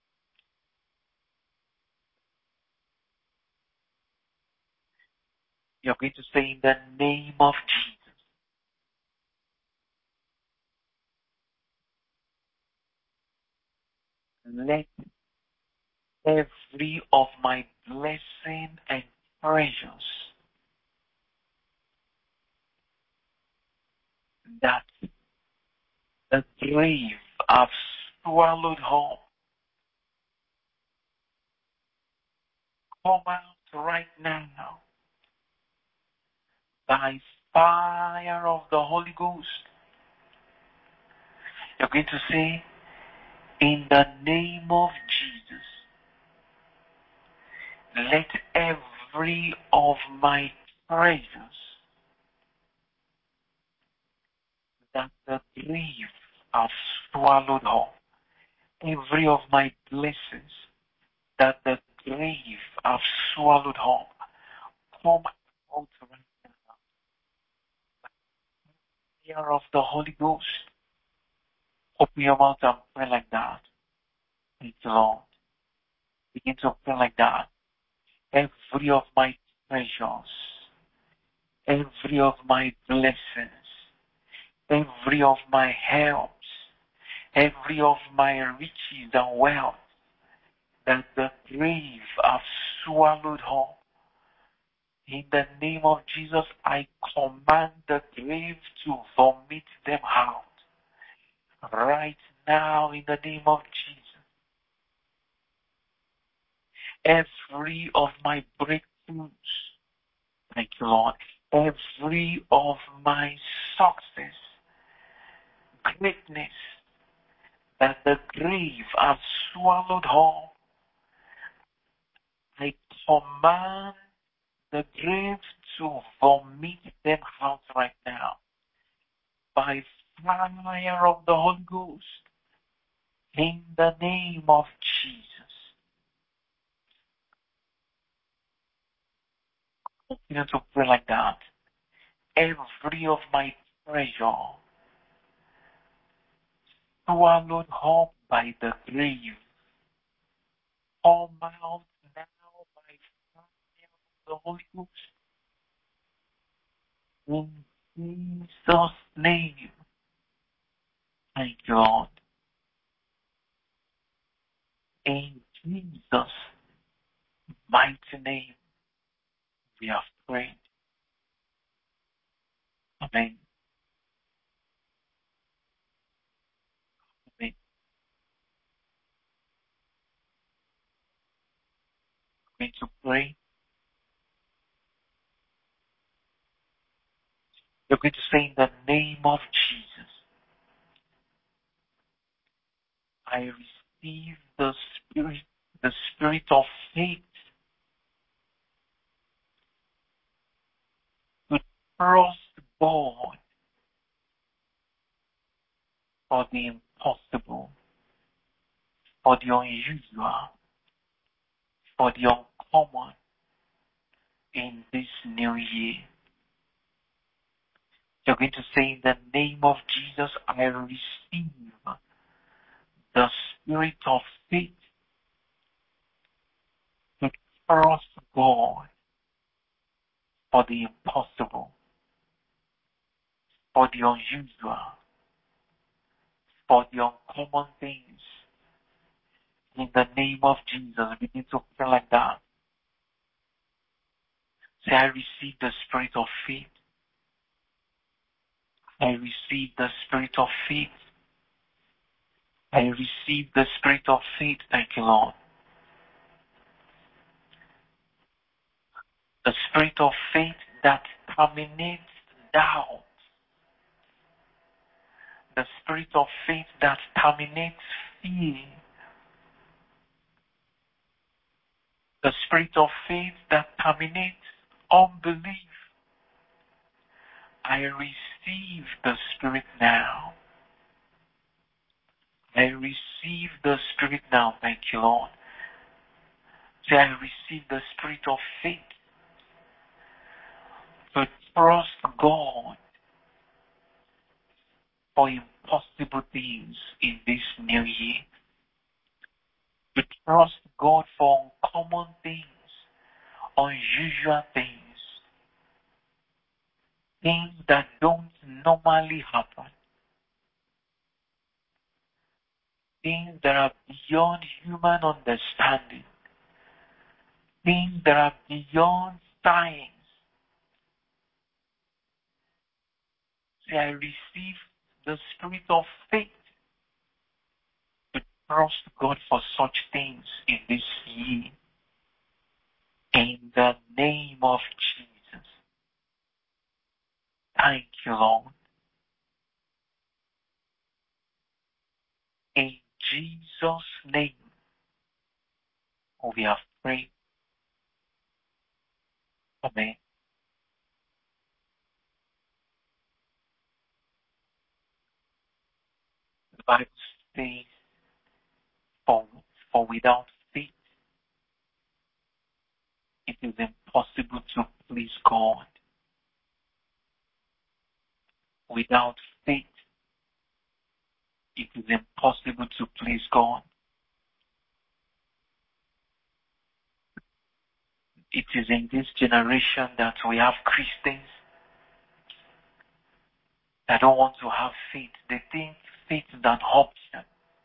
You're going to say, in the name of Jesus, let every of my blessing and treasures that the grave have swallowed whole come out right now by fire of the Holy Ghost. You're going to say, in the name of Jesus, let every of my treasures that the grave have swallowed whole, every of my blessings that the grave have swallowed whole, come out right now. Fire of the Holy Ghost. Open your mouth and pray like that. Thank you, Lord. Begin to pray like that. Every of my treasures, every of my blessings, every of my helps, every of my riches and wealth that the grave have swallowed whole. In the name of Jesus, I command the grave to vomit them out. Right now, in the name of Jesus. Every of my breakthroughs, thank you, Lord. Every of my success, greatness that the grave has swallowed whole, I command the grave to vomit them out right now by fire of the Holy Ghost in the name of Jesus. Continue to pray like that. Every of my treasure swallowed up by the grave, come out now by fire of the Holy Ghost. In Jesus' name. Thank you, Lord. In Jesus' mighty name, we have prayed. Amen. Amen. I'm going to pray. You're going to say, in the name of Jesus, I receive the spirit of faith to trust God for the impossible, for the unusual, for the uncommon in this new year. You're going to say, in the name of Jesus, I receive the spirit of faith to trust God for the impossible, for the unusual, for the uncommon things. In the name of Jesus, begin to pray like that. Say, I receive the spirit of faith. I receive the spirit of faith. I receive the spirit of faith. Thank you, Lord. The spirit of faith that terminates doubt. The spirit of faith that terminates fear. The spirit of faith that terminates unbelief. I receive the spirit now. I receive the Spirit now. Thank you, Lord. Say, I receive the Spirit of faith to trust God for impossible things in this new year. To trust God for uncommon things, unusual things, things that don't normally happen, things that are beyond human understanding, things that are beyond science. Say, I receive the Spirit of faith to trust God for such things in this year. In the name of Jesus. Thank you, Lord. In Jesus' name, we have prayed. Amen. The Bible says, for without faith, it is impossible to please God. Without faith, it is impossible to please God. It is in this generation that we have Christians that don't want to have faith. They think faith is an option.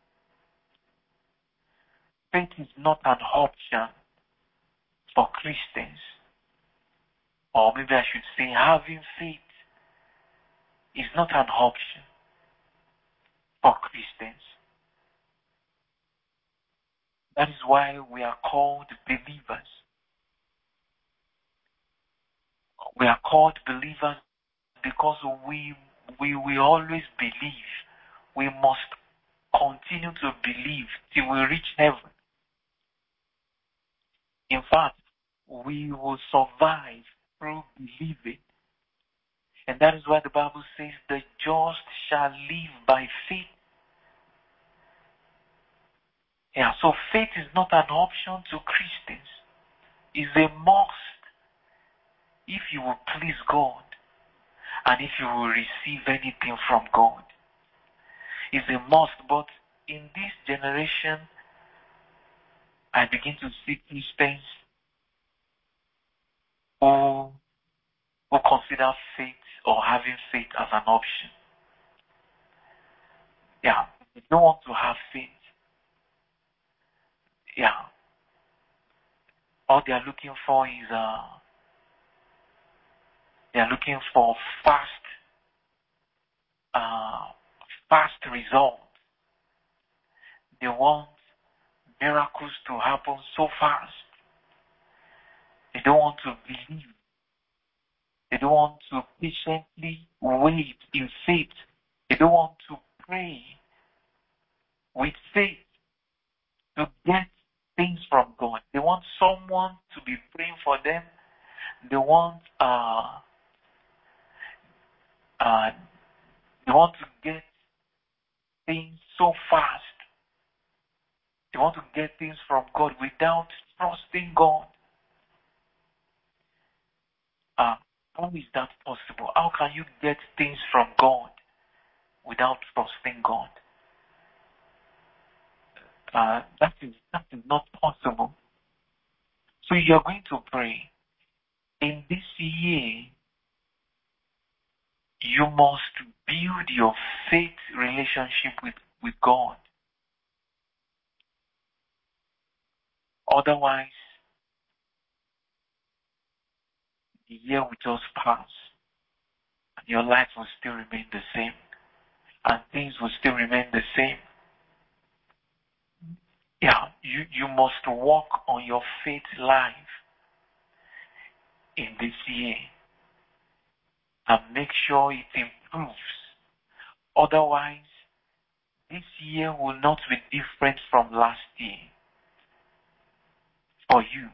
Faith is not an option for Christians. Or maybe I should say having faith is not an option for Christians. That is why we are called believers. We are called believers because we always believe. We must continue to believe till we reach heaven. In fact, we will survive through believing. And that is why the Bible says the just shall live by faith. Yeah, so faith is not an option to Christians. It's a must if you will please God and if you will receive anything from God. It's a must, but in this generation, I begin to see Christians who consider faith or having faith as an option. Yeah, they don't want to have faith. Yeah, all they are looking for is they are looking for fast results. They want miracles to happen so fast. They don't want to believe. They don't want to patiently wait in faith. They don't want to pray with faith to get things from God. They want someone to be praying for them. They want to get things so fast. They want to get things from God without trusting God. How is that possible? How can you get things from God without trusting God? That is not possible. So you are going to pray. In this year, you must build your faith relationship with God. Otherwise, the year will just pass and your life will still remain the same and things will still remain the same. Yeah, you must work on your faith life in this year and make sure it improves. Otherwise, this year will not be different from last year for you.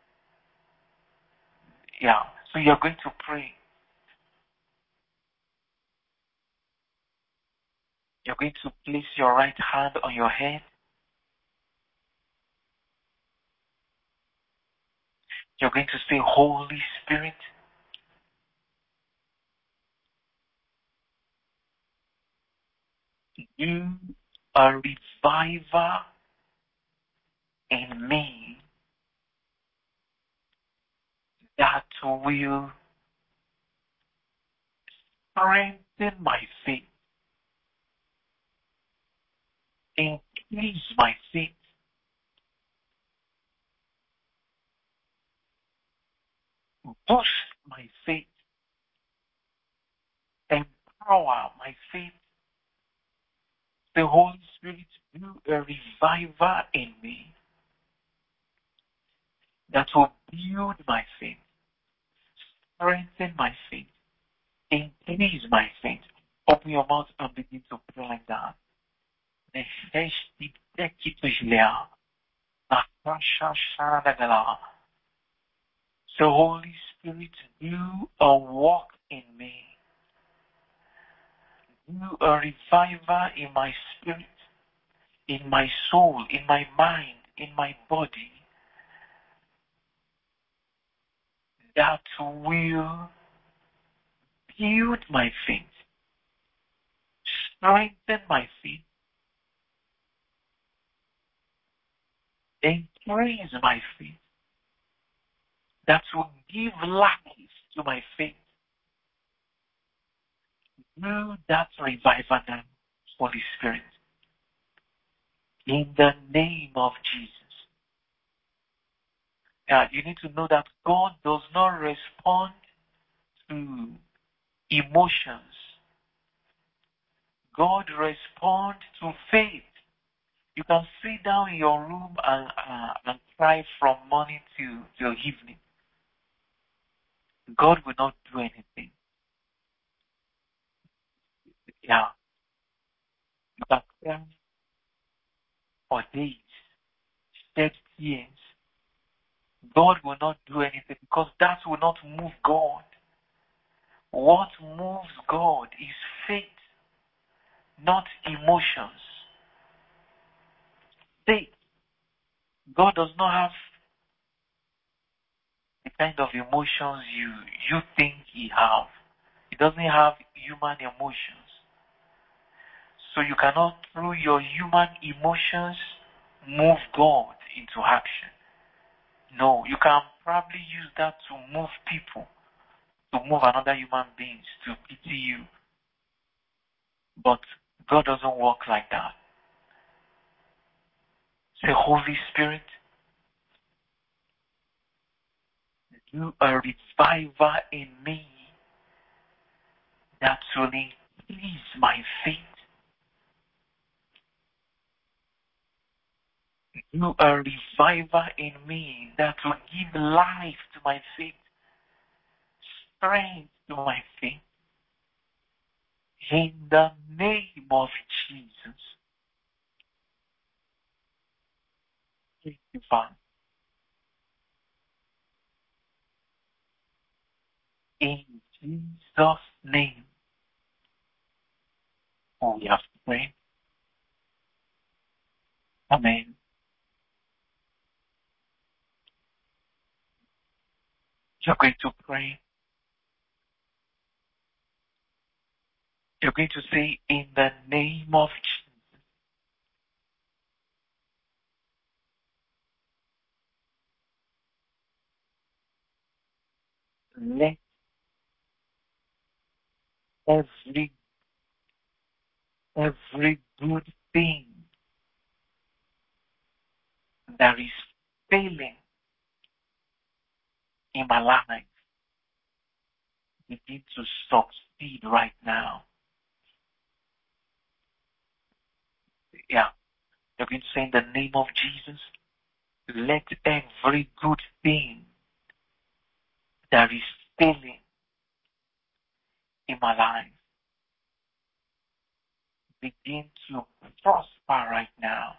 Yeah, so you're going to pray. You're going to place your right hand on your head. You're going to say, Holy Spirit, you are a reviver in me that will strengthen my faith, increase my faith, boost my faith, empower my faith. The Holy Spirit, do a reviver in me that will build my faith, strengthen my faith, increase my faith. Open your mouth and begin to pray like that. So Holy Spirit, do a work in me. Do a reviver in my spirit, in my soul, in my mind, in my body, that will build my faith, strengthen my faith, increase my faith, that will give life to my faith. Do that revival now, Holy Spirit, in the name of Jesus. You need to know that God does not respond to emotions. God responds to faith. You can sit down in your room and cry from morning till evening. God will not do anything. Yeah. You can cry for days, shed tears. God will not do anything because that will not move God. What moves God is faith, not emotions. Faith. God does not have the kind of emotions you think he have. He doesn't have human emotions. So you cannot, through your human emotions, move God into action. No, you can probably use that to move people, to move another human beings to pity you. But God doesn't work like that. Say, Holy Spirit, do a reviver in me that will increase my faith. Do a reviver in me that will give life to my faith, strength to my faith. In the name of Jesus. Thank you, Father. In Jesus' name, we have prayed. Amen. You're going to pray. You're going to say, in the name of Jesus, let every good thing that is failing in my life begin to succeed right now. Yeah. You're going to say, in the name of Jesus, let every good thing that is failing in my life begin to prosper right now.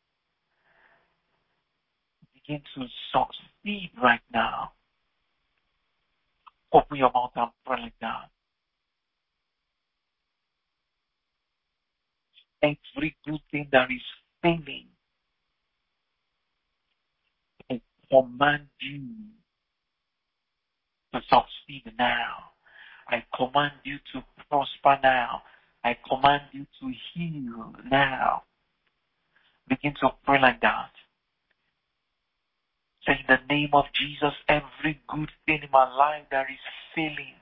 Begin to succeed right now. Open your mouth and pray like that. Every good thing that is failing, I command you to succeed now. I command you to prosper now. I command you to heal now. Begin to pray like that. Say, in the name of Jesus, every good thing in my life that is failing,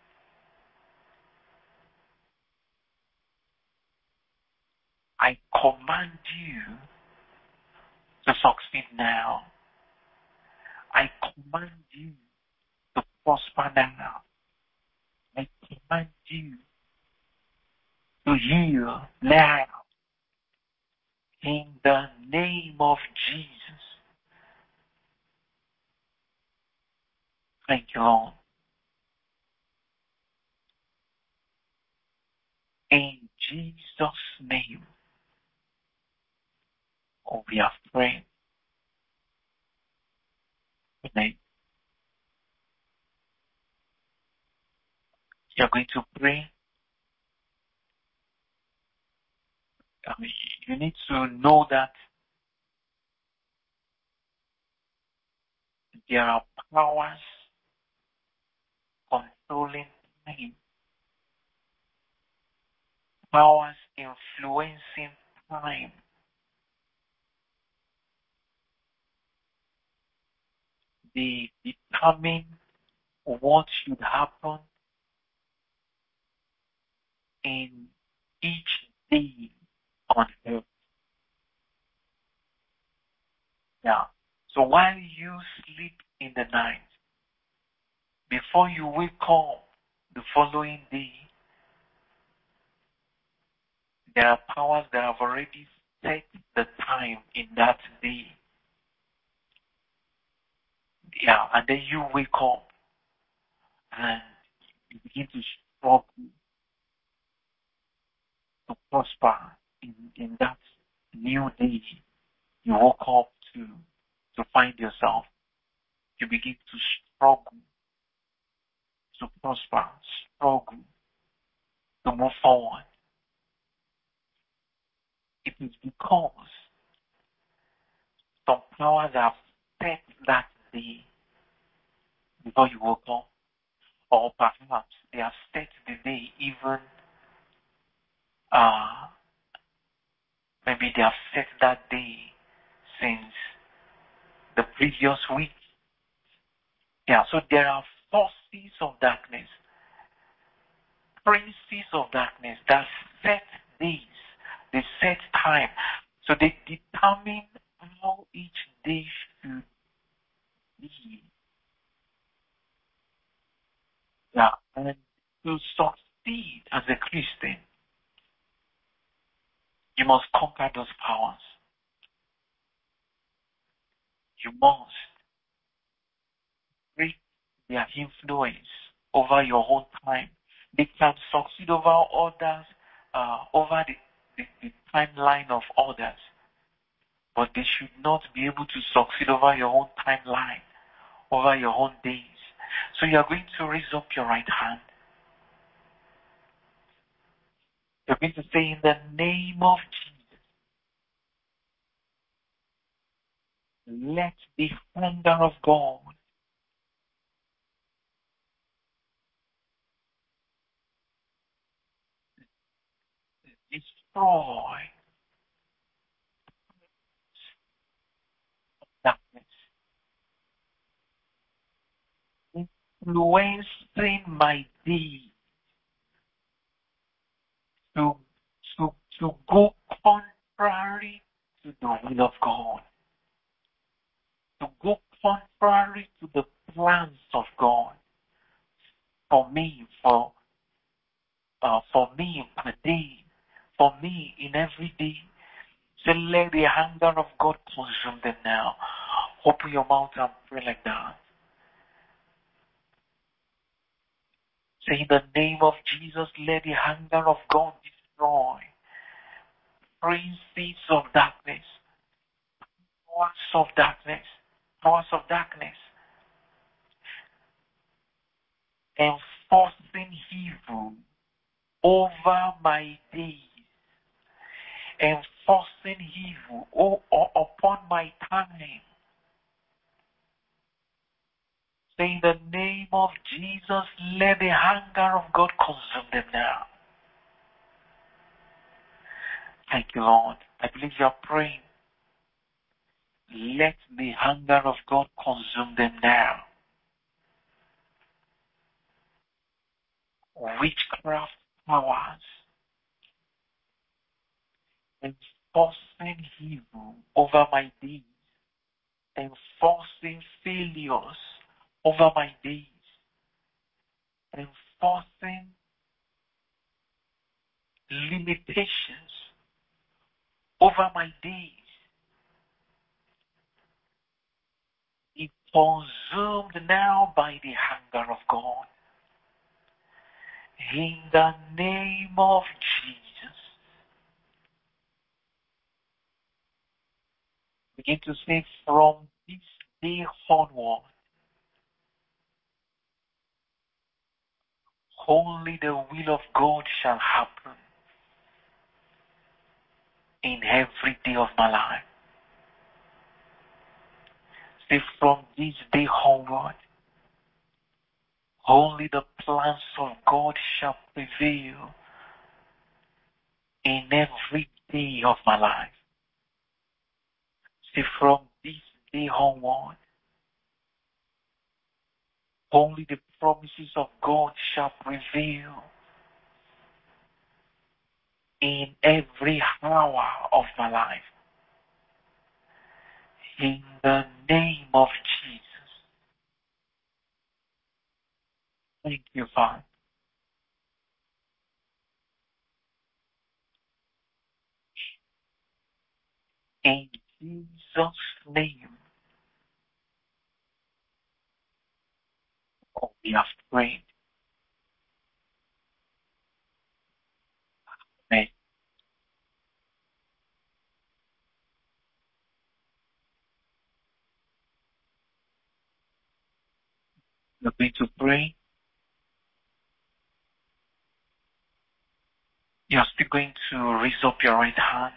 I command you to succeed now. I command you to prosper now. I command you to heal now. In the name of Jesus. Thank you, Lord. In Jesus' name, we have prayed. Amen. You're going to pray. You need to know that there are powers controlling time, powers influencing time. They determine what should happen in each day on earth. Yeah. So while you sleep in the night, before you wake up the following day, there are powers that have already set the time in that day. Yeah, and then you wake up and you begin to struggle to prosper in that new day you woke up to find yourself. You begin to struggle to prosper, struggle to move forward. It is because some powers have set that day before you woke up, or perhaps they have set the day even, maybe they have set that day since the previous week. Yeah, so there are forces of darkness, princes of darkness that set days, they set time. So they determine how each day should be. Yeah, and to succeed as a Christian, you must conquer those powers. You must break their influence over your own time. They can succeed over others, over the timeline of others, but they should not be able to succeed over your own timeline, over your own days. So you are going to raise up your right hand. You're going to say, in the name of Jesus, let the thunder of God destroy darkness, influencing my deeds to, to go contrary to the will of God, to go contrary to the plans of God for me, for me per day, for me in every day. So let the anger of God consume them now. Open your mouth and pray like that. Say, in the name of Jesus, let the anger of God destroy princes of darkness, powers of darkness, enforcing evil over my days, enforcing evil upon my time. Say in the name of Jesus, let the hunger of God consume them now. Thank you, Lord. I believe you are praying. Let the hunger of God consume them now. Witchcraft powers enforcing evil over my days, enforcing failures over my days, enforcing limitations over my days. Be consumed now by the hunger of God. In the name of Jesus. Begin to say, from this day onward, only the will of God shall happen in every day of my life. Say, from this day onward, only the plans of God shall prevail in every day of my life. Say, from this day onward, only the promises of God shall prevail in every hour of my life. In the name of Jesus. Thank you, Father. In Jesus' name, we have prayed. Amen. You're going to pray. You're still going to raise up your right hand.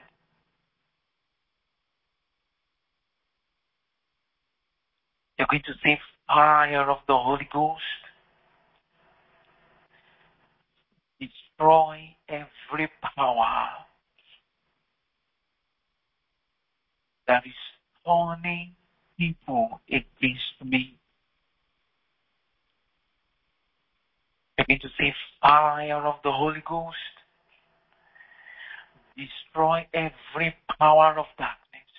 You're going to say, fire of the Holy Ghost, destroy every power that is turning people against me. You're going to say, fire of the Holy Ghost, destroy every power of darkness,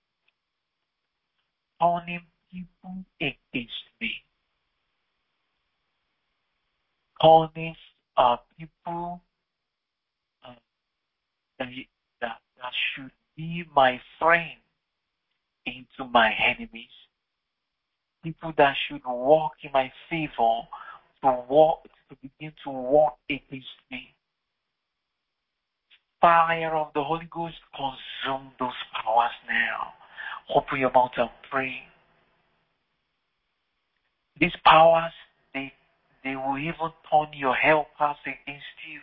turning people against me. Turning people that, that should be my friend into my enemies. People that should walk in my favor to begin to walk against me. Fire of the Holy Ghost, consume those powers now. Open your mouth and pray. These powers, they will even turn your helpers against you.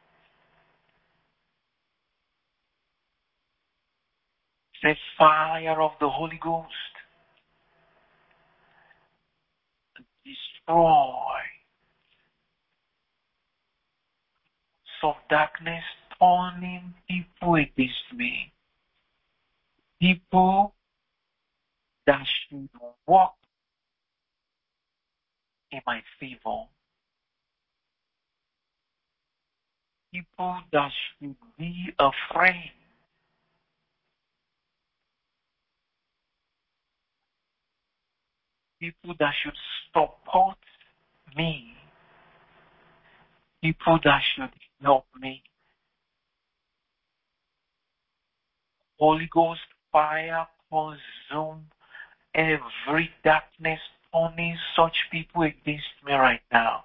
Say, fire of the Holy Ghost, destroy of darkness, turning people against me. People that should walk in my favor. People that should be a friend. People that should support me. People that should help me. Holy Ghost fire, consume every darkness turning such people against me right now.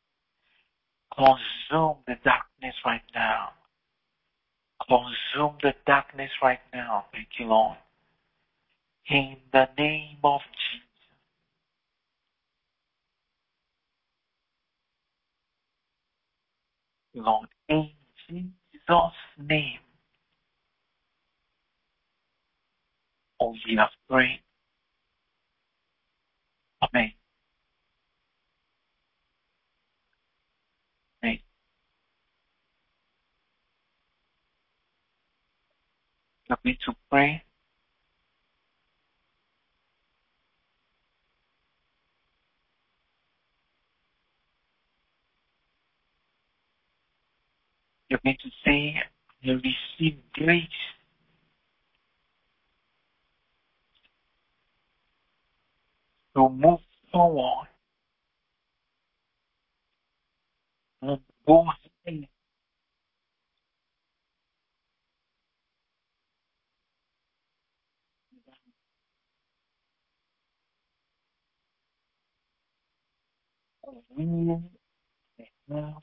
Consume the darkness right now. Consume the darkness right now. Thank you, Lord. In the name of Jesus. Lord, in Jesus' name, For we have prayed. Amen. Amen. You're going to pray. You're going to say, I receive grace to move forward and go ahead. Now,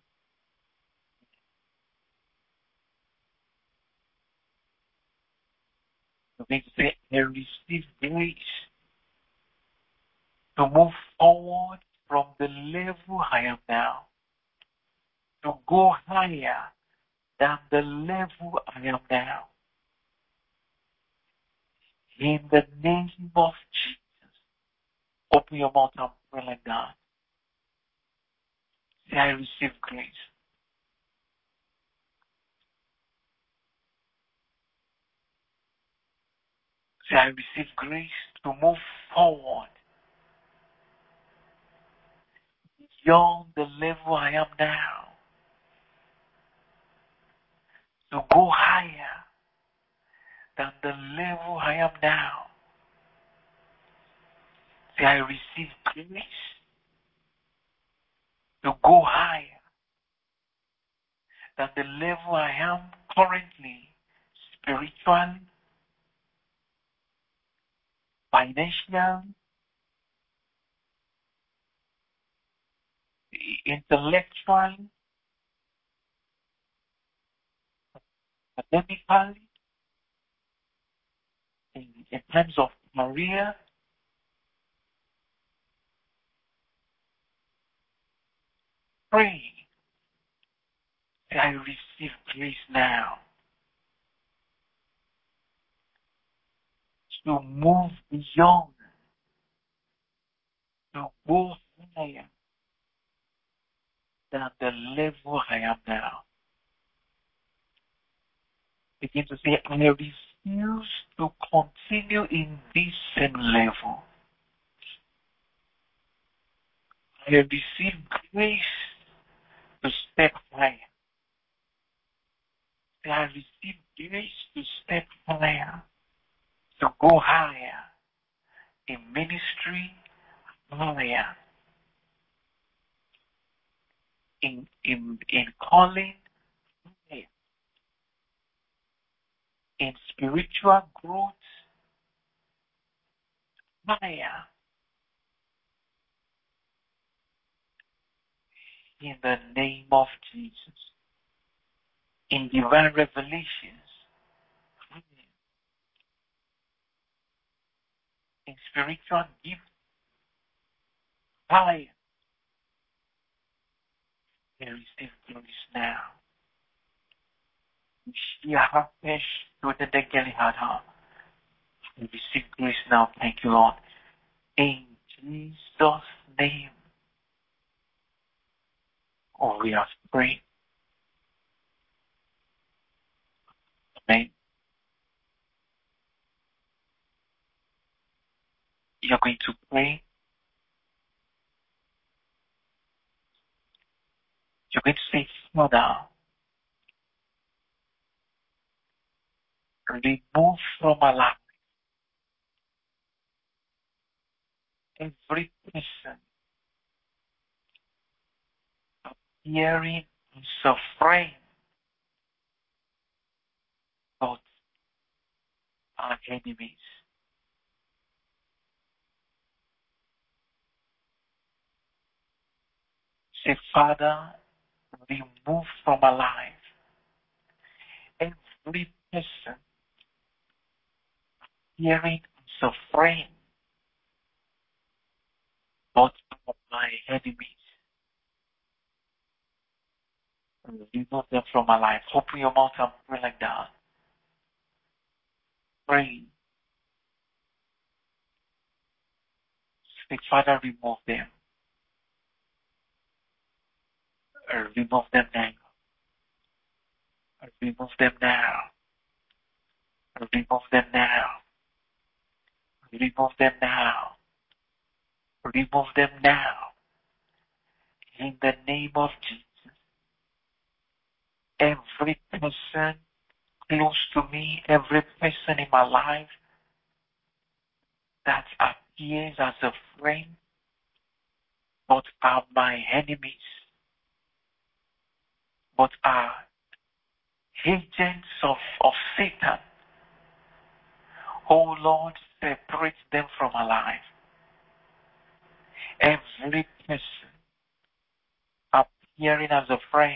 you're going to say, I receive grace to move forward from the level I am now, to go higher than the level I am now. In the name of Jesus, open your mouth and pray like that. Say, I receive grace. Say, I receive grace to move forward beyond the level I am now, to go higher than the level I am now. Say, I receive grace to go higher than the level I am currently, spiritually, financially, intellectually, academically, in terms of career. Pray. Say, I receive grace now to move beyond, to go higher than the level I am now. Begin to say, I refuse to continue in this same level. I receive grace to step higher. I receive grace to step higher, to go higher in ministry, higher in calling, higher in spiritual growth, higher in the name of Jesus. In divine revelations, higher in spiritual gifts, higher. They receive grace now. We receive grace now. Thank you, Lord. In Jesus' name, we have prayed. Amen. You're going to pray. You're going to say, Father, remove from my life every person appearing and suffering about our enemies. Say, Father, remove from my life every person appearing and suffering about my enemies. Remove them from my life. Open your mouth and pray like that. Pray. Say, Father, remove them. Remove them now. Remove them now. Remove them now. Remove them now. Remove them now. In the name of Jesus. Every person close to me, every person in my life that appears as a friend but are my enemies, but are agents of Satan. Oh Lord, separate them from my life. Every person appearing as a friend,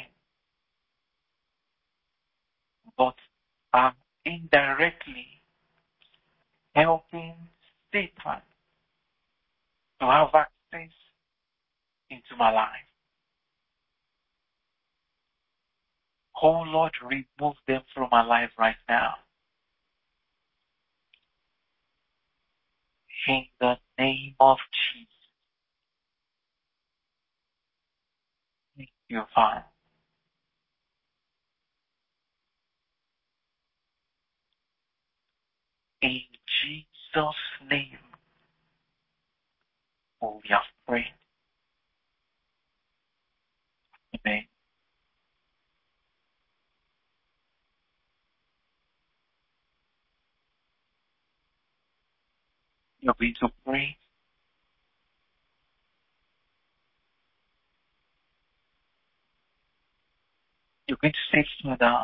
but are indirectly helping Satan to have access into my life. Oh Lord, remove them from my life right now. In the name of Jesus. Thank you, Father. In Jesus' name, we have prayed. Amen. You're going to pray. You're going to say, Father,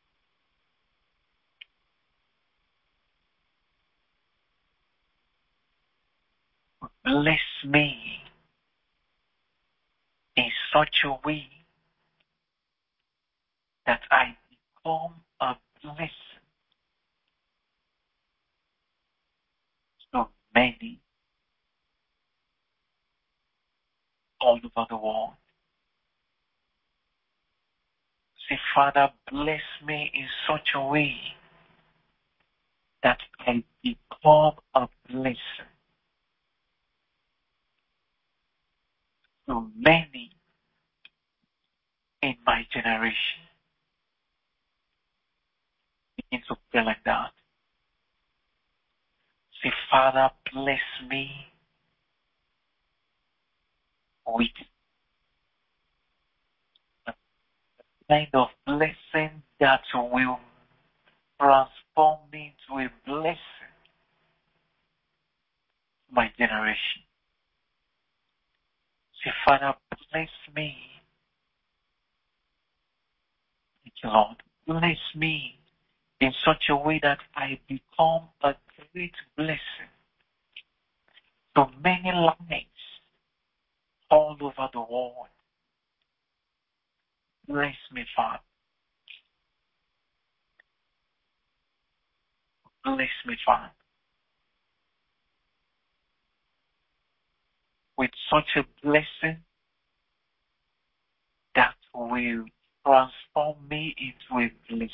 bless me in such a way that I become a blessing to many all over the world. Say, Father, bless me in such a way that I become a blessing to many in my generation. Begin to pray like that. Say, Father, bless me with a kind of blessing that will transform me into a blessing to my generation. Say, Father, bless me. Thank you, Lord. Bless me in such a way that I become a great blessing to many lives all over the world. Bless me, Father. Bless me, Father. With such a blessing that will transform me into a blessing.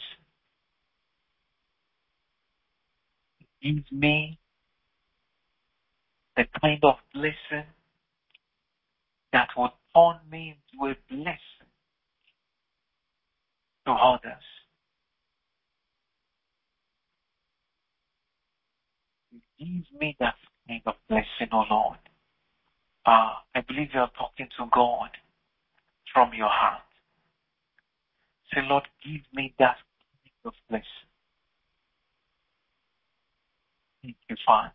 Give me the kind of blessing that would turn me into a blessing to others. Give me that kind of blessing, oh Lord. I believe you are talking to God from your heart. Say, Lord, give me that kind of blessing. Thank you, Father.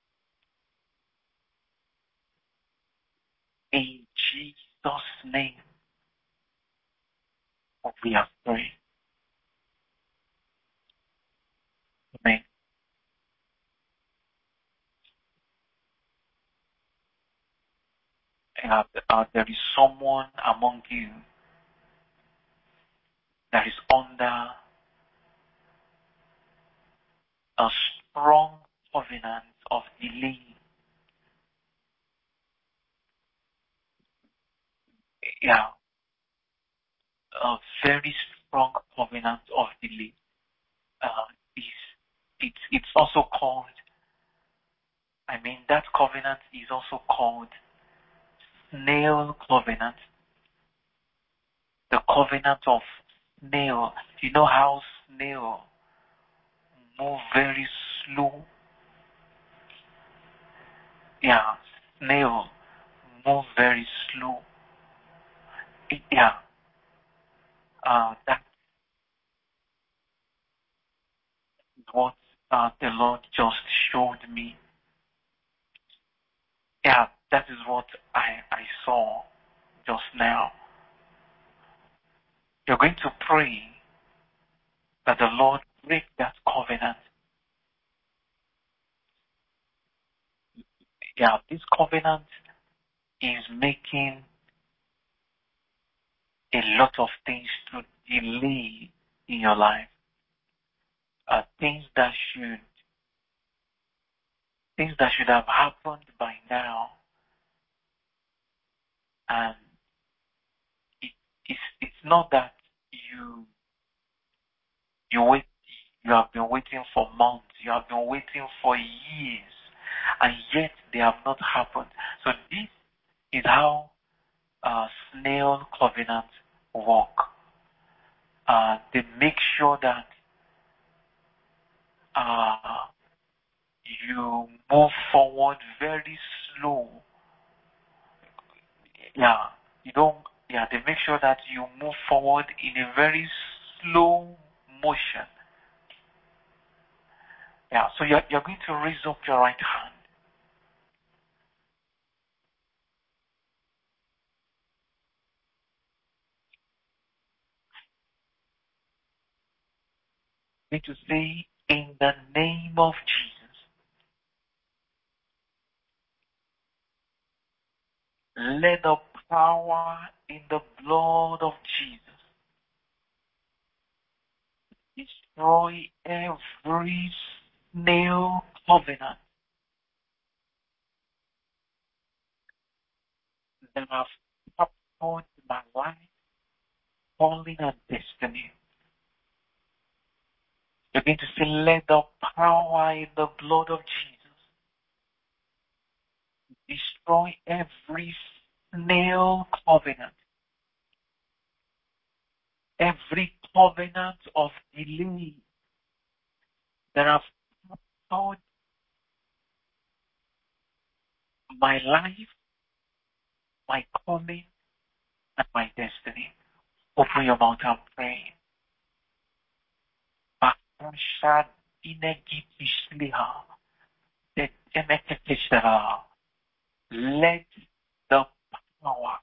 In Jesus' name, we have prayed. Amen. There is someone among you that is under a strong covenant of delay. Yeah, a very strong covenant of delay. It's also called I mean, that covenant is also called snail covenant. The covenant of snail. You know how snail move very slow? Yeah, snail move very slow. Yeah, that's what the Lord just showed me. Yeah, that is what I saw just now. You're going to pray that the Lord break that covenant. Yeah, this covenant is making a lot of things to delay in your life. Things that should have happened by now, and it's not that you you wait you have been waiting for months, you have been waiting for years, and yet they have not happened. So this is how snail covenant work. They make sure that you move forward very slow. Yeah, you don't. Yeah, they make sure that you move forward in a very slow motion. Yeah, so you're going to raise up your right hand. You're going to say, in the name of Jesus, let the power in the blood of Jesus destroy every snail covenant that have captured my life, calling, and destiny. You're going to say, let the power in the blood of Jesus destroy every snail covenant, every covenant of delay that have captured my life, my calling, and my destiny. Open your mouth and pray. Let the power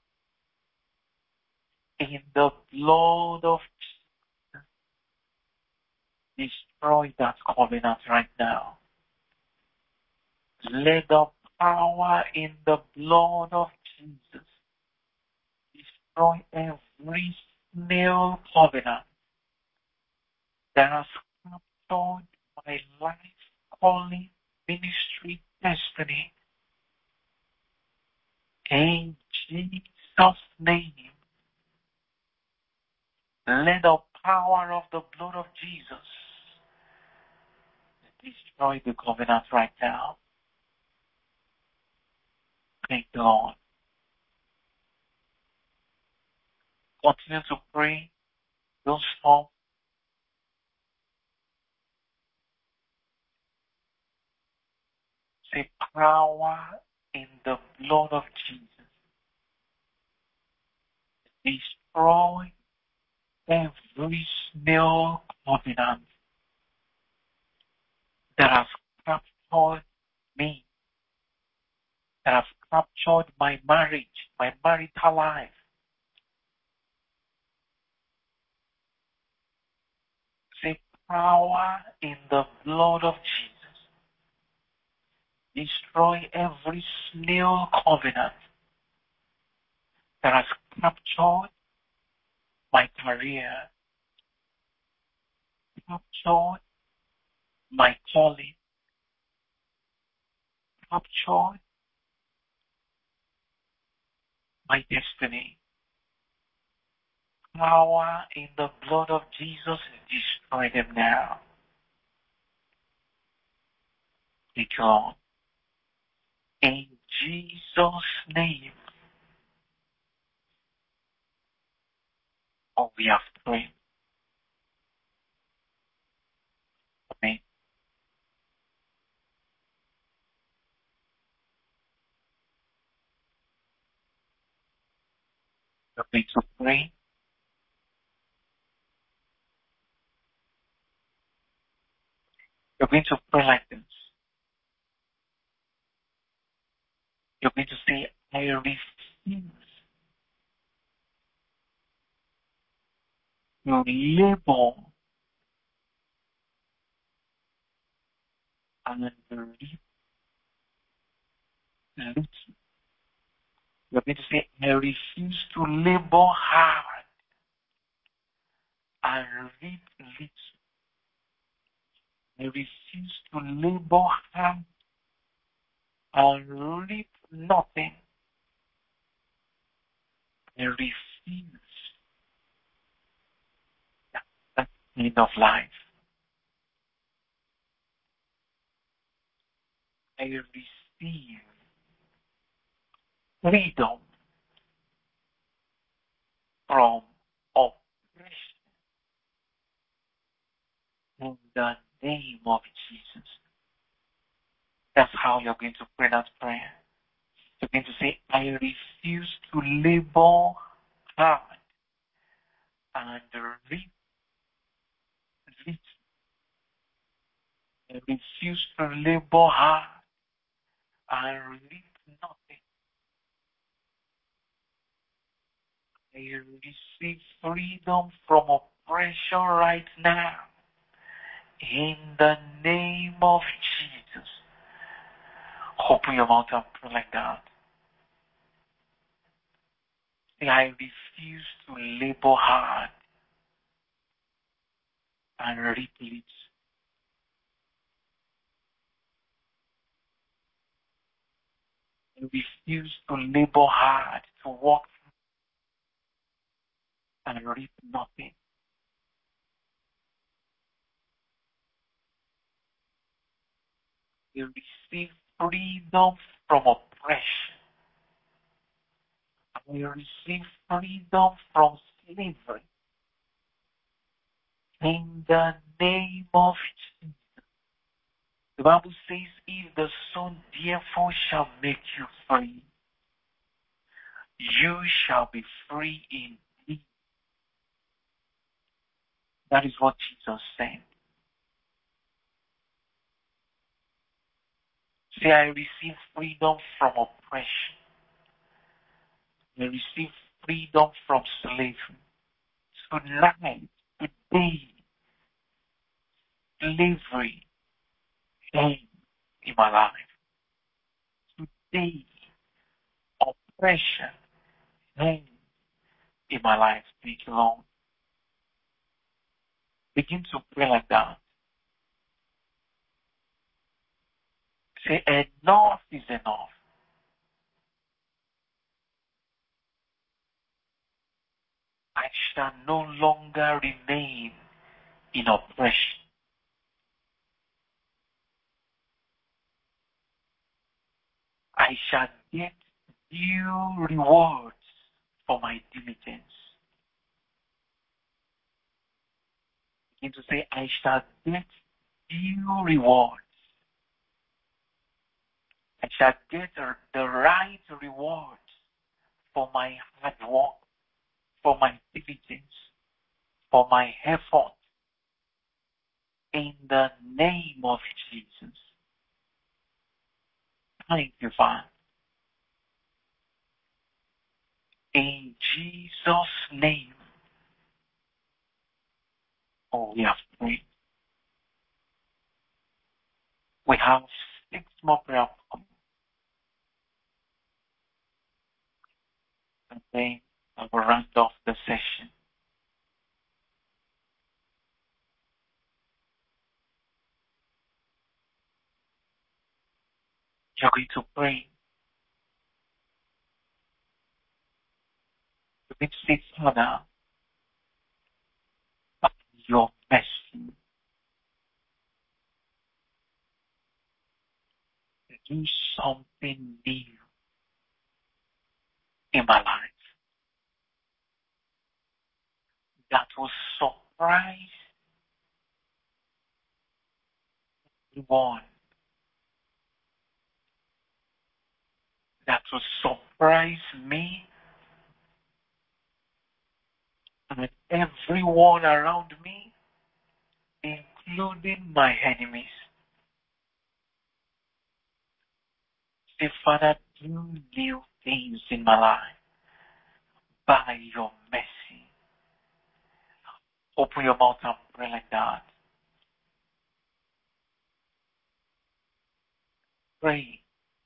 in the blood of Jesus destroy that covenant right now. Let the power in the blood of Jesus destroy every snail covenant that has captured my life, calling, ministry, destiny. In Jesus' name, let the power of the blood of Jesus destroy the covenant right now. Thank the Lord. Continue to pray. Don't stop. Say, power in the blood of Jesus. Destroy every snail covenant that has captured me, that has captured my marriage, my marital life. Say, power in the blood of Jesus. Destroy every snail covenant that has captured my career, captured my calling, captured my destiny. Power in the blood of Jesus, destroy them now. Thank you, Lord. In Jesus' name, oh, we have prayed. Amen. You're going to pray. You're going to pray like this. You're going to say, I refuse to labor and reap little. You're going to say, I refuse to labor hard and reap little. I refuse to labor hard and reap nothing. I refuse that kind of life. I receive freedom from oppression in the name of Jesus. That's how you're going to pray that prayer. You're going to say, I refuse to labor hard and reap little. I refuse to labor hard and reap nothing. I receive freedom from oppression right now. In the name of Jesus. Open your mouth and pray like that. Say, I refuse to labor hard and reap little. I refuse to labor hard to work and reap nothing. I receive freedom from oppression. I receive freedom from slavery. In the name of Jesus. The Bible says, if the Son therefore shall make you free, you shall be free indeed. That is what Jesus said. Say, I receive freedom from oppression. I receive freedom from slavery. Tonight, today, slavery ends in my life. Today, oppression ends in my life. Thank you, Lord. Begin to pray like that. Say, enough is enough. I shall no longer remain in oppression. I shall get due rewards for my diligence. Begin to say, I shall get due rewards. I shall get the right rewards for my hard work, for my diligence, for my effort. In the name of Jesus. Thank you, Father. In Jesus' name. Oh, we have prayed. We have 6 more prayer points. And then I will round off the session. You're going to pray. You're going to say, Father, by your mercy, do something something new in my life that will surprise everyone, that will surprise me and everyone around me, including my enemies. Say, Father, do new things in my life by your mercy. Open your mouth and pray like that. Pray.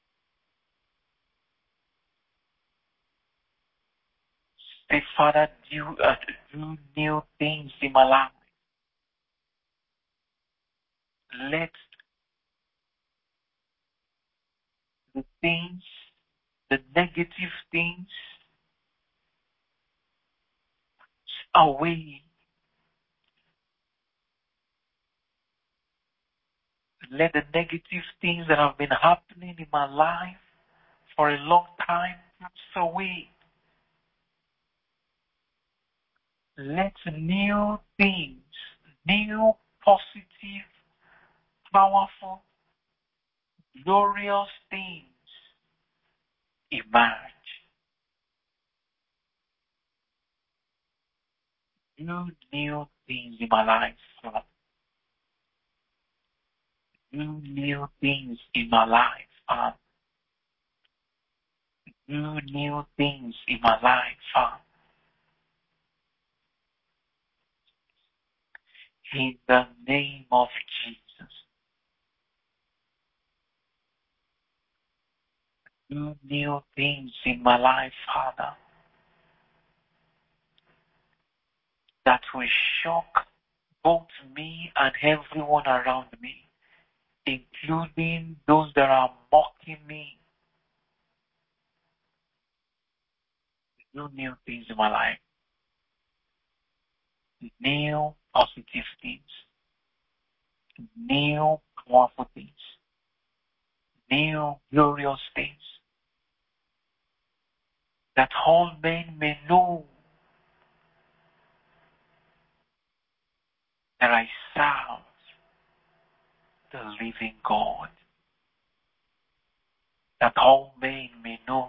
Say, Father, do new things in my life. Let the things, the negative things away. Let the negative things that have been happening in my life for a long time pass away. Let new things, new positive, powerful, glorious things emerge. Do new things in my life, Lord. Do new things in my life, Father. Do new things in my life, Father. In the name of Jesus. Do new things in my life, Father, that will shock both me and everyone around me, including those that are mocking me. Do new things in my life. New positive things. New powerful things. New glorious things. That all men may know that I serve the living God. That all men may know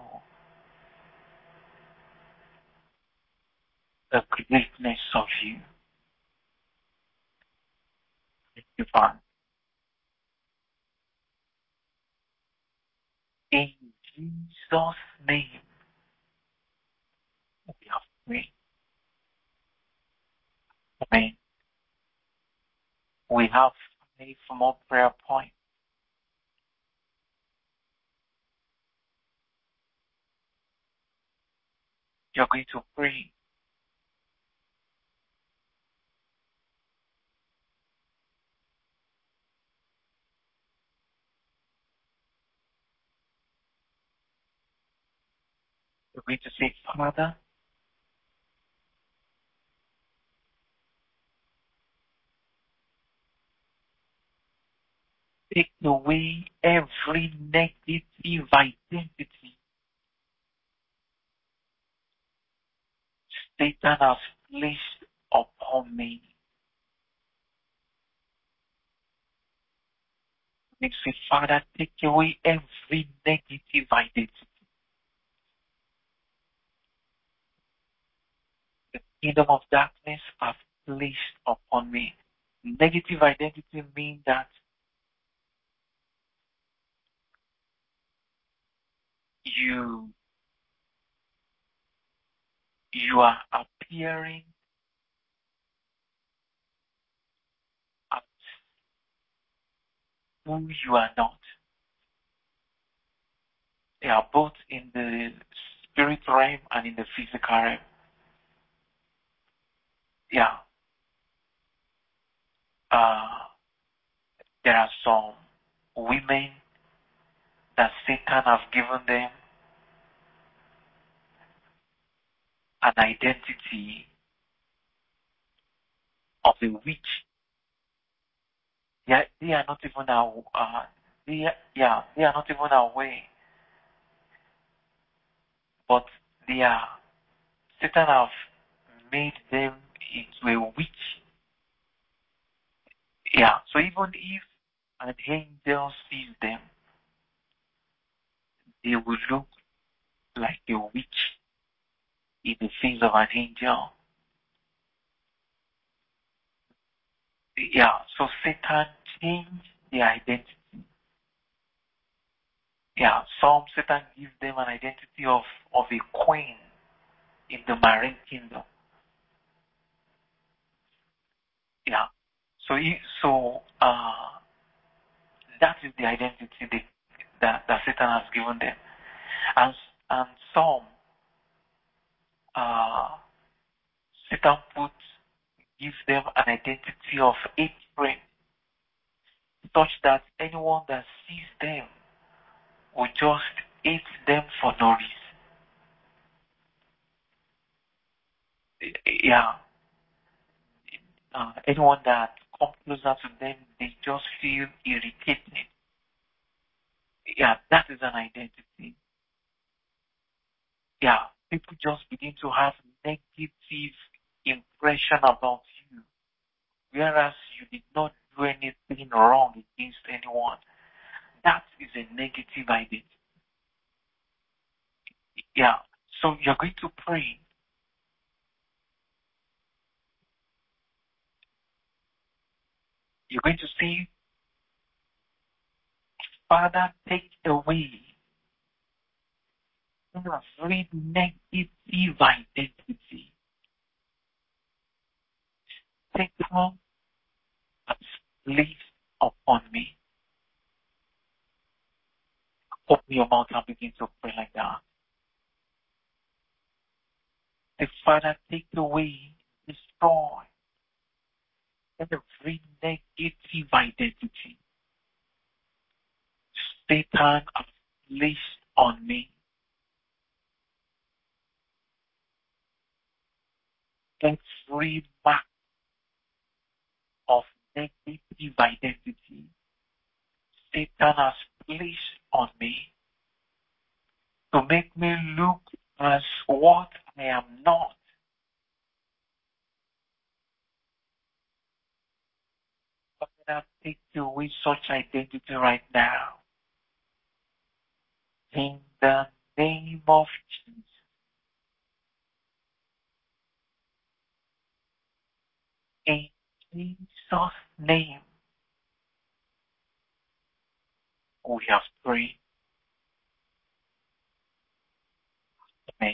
the greatness of you. Thank you, Father. In Jesus' name, we have prayed. Amen. We have 5 more prayer points. You're going to pray. You're going to say, Father, take away every negative identity Satan has placed upon me. You say, Father, take away every negative identity the kingdom of darkness has placed upon me. Negative identity means that you are appearing as who you are not. They are both in the spirit realm and in the physical realm. Yeah. There are some women that Satan have given them an identity of a witch. They are not even they are not even aware but Satan have made them into a witch. Yeah, so even if an angel sees them, they will look like a witch in the face of an angel. Yeah, so Satan changed their identity. Yeah, Satan gives them an identity of a queen in the marine kingdom. Yeah, so that is the identity that Satan has given them, and some Satan gives them an identity of hatred, such that anyone that sees them will just hate them for no reason. Yeah. Anyone that comes closer to them, they just feel irritated. Yeah, that is an identity. Yeah, people just begin to have negative impression about you, whereas you did not do anything wrong against anyone. That is a negative identity. Yeah, so you're going to pray. You're going to say, Father, take away every negative identity. Take them and place upon me. Open your mouth and begin to pray like that. The Father, take away, destroy every negative identity Satan has placed on me. Every mark of negative identity Satan has placed on me to make me look as what I am not. Father, take away such identity right now. In the name of Jesus. In Jesus' name, we have prayed. Amen.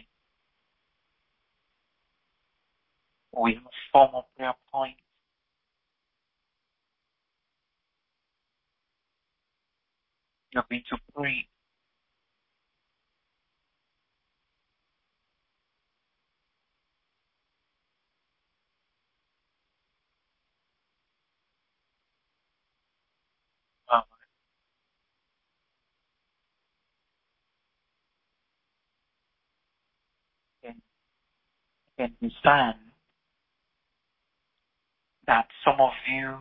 We have form of prayer point. You're going to pray. Um, and understand that some of you,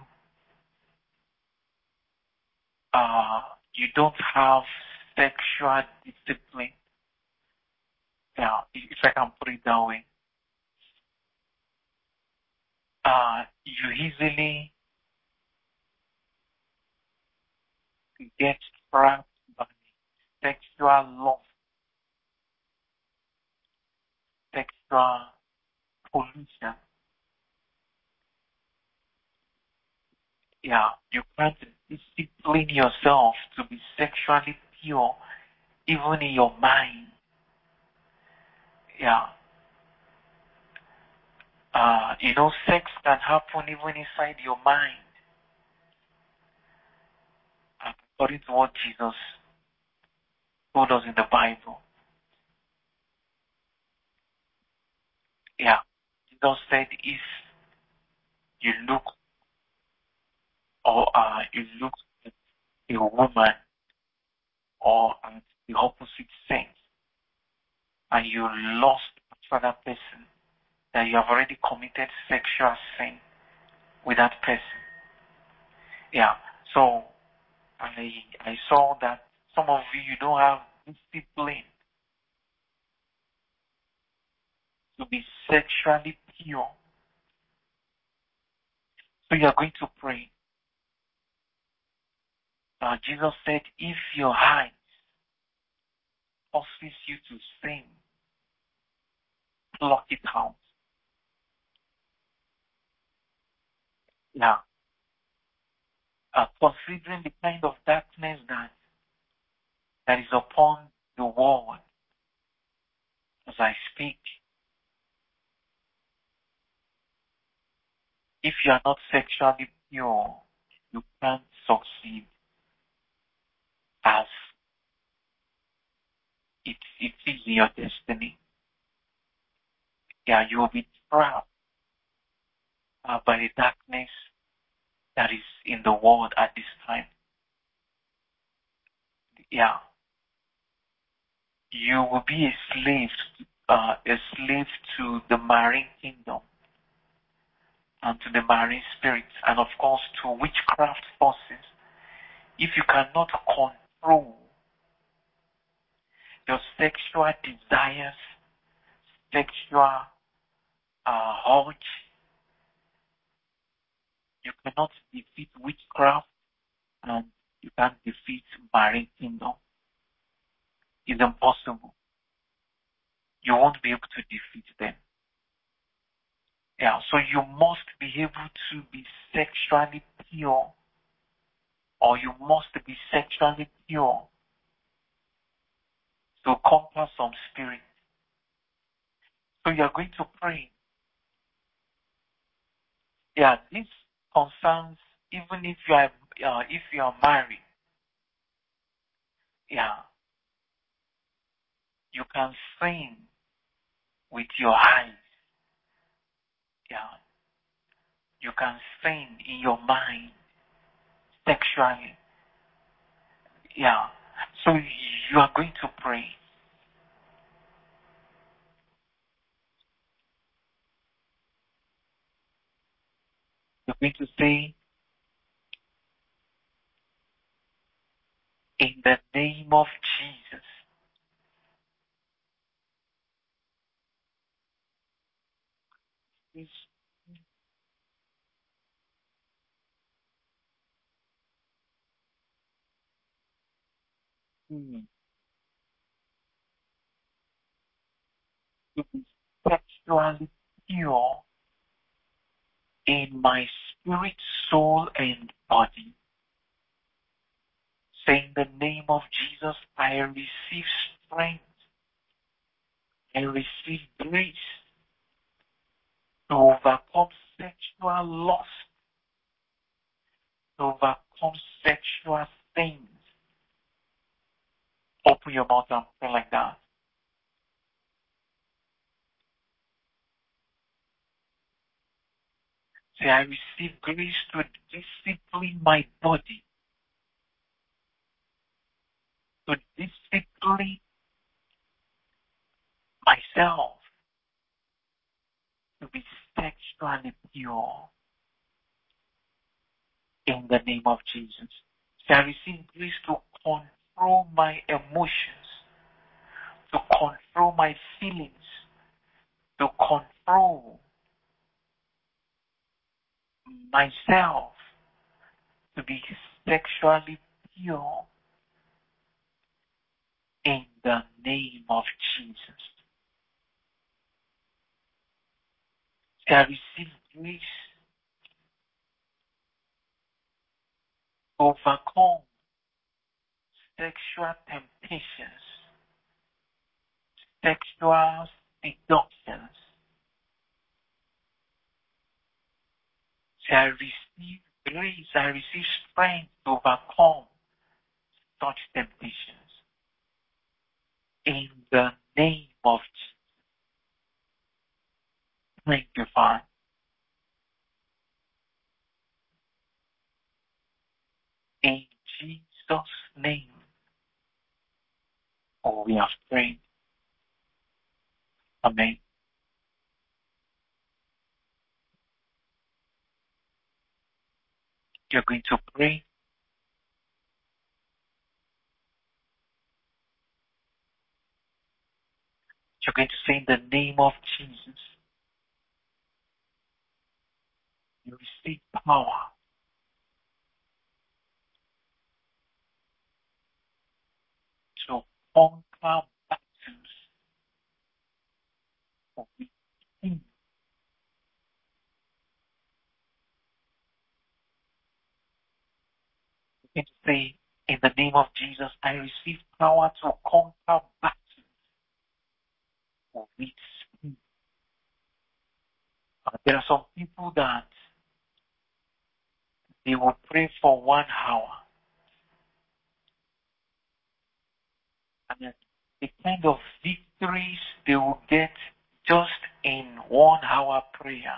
you don't have sexual discipline. Yeah, if I can put it that way. You easily get trapped by sexual love, sexual pollution. Yeah, you can't discipline yourself to be sexually pure, even in your mind. Yeah. Sex can happen even inside your mind, according to what Jesus told us in the Bible. Yeah. Jesus said if you look you look at a woman or at the opposite sex and you lost after that person, that you have already committed sexual sin with that person. Yeah. So I saw that some of you don't have discipline to be sexually pure. So you are going to pray. Jesus said, if your eyes causes you to sin, pluck it out. Yeah. Considering the kind of darkness that is upon the world as I speak, if you are not sexually pure, you can't succeed as it is in your destiny. Yeah, you will be trapped by the darkness that is in the world at this time. Yeah, you will be a slave to the marine kingdom and to the marine spirits, and of course to witchcraft forces. If you cannot control your sexual desires, sexual urge, you cannot defeat witchcraft and you can't defeat marine kingdom. It's impossible. You won't be able to defeat them. Yeah, so you must be able to be sexually pure, or you must be sexually pure to conquer some spirit. So you are going to pray. Yeah, this concerns even if you are married. Yeah, you can sin with your eyes. Yeah, you can sin in your mind sexually. Yeah, so you are going to pray. You're going to say, in the name of Jesus, please, to be sexually pure in my spirit, soul, and body. Say, in the name of Jesus, I receive strength, I receive grace to overcome sexual lust, to overcome sexual things. Open your mouth and pray like that. Say, I receive grace to discipline my body, to discipline myself, to be sexually pure in the name of Jesus. Say, I receive grace to control my emotions, to control my feelings, to control myself, to be sexually pure in the name of Jesus. Say, I receive grace to overcome sexual temptations, sexual seductions. Say, I receive grace, I receive strength to overcome such temptations. In the name of Jesus. Thank you, Father. In Jesus' name, we have prayed. Amen. You're going to pray. You're going to say, in the name name of Jesus, you receive power to conquer battles of the sin. You can say, in the name of Jesus, I receive power to conquer battles of the sin. There are some people that they will pray for 1 hour. And the kind of victories they will get just in 1 hour prayer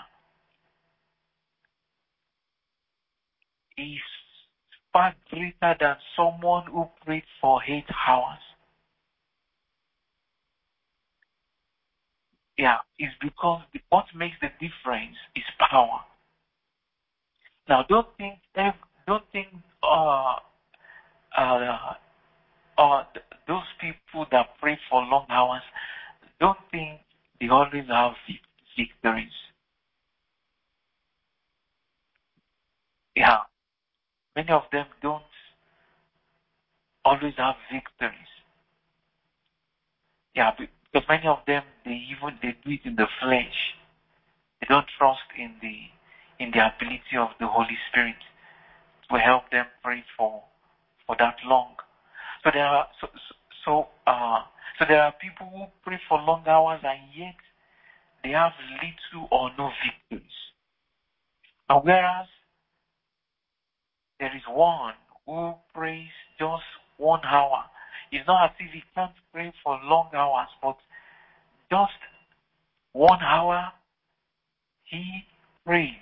is far greater than someone who prayed for 8 hours. Yeah, it's because what makes the difference is power. Now, don't think those people that pray for long hours, don't think they always have victories. Yeah, many of them don't always have victories. Yeah, because many of them they do it in the flesh. They don't trust in the ability of the Holy Spirit to help them pray for that long. So there are so there are people who pray for long hours and yet they have little or no victories. And whereas there is one who prays just 1 hour, it's not as if he can't pray for long hours, but just 1 hour he prayed,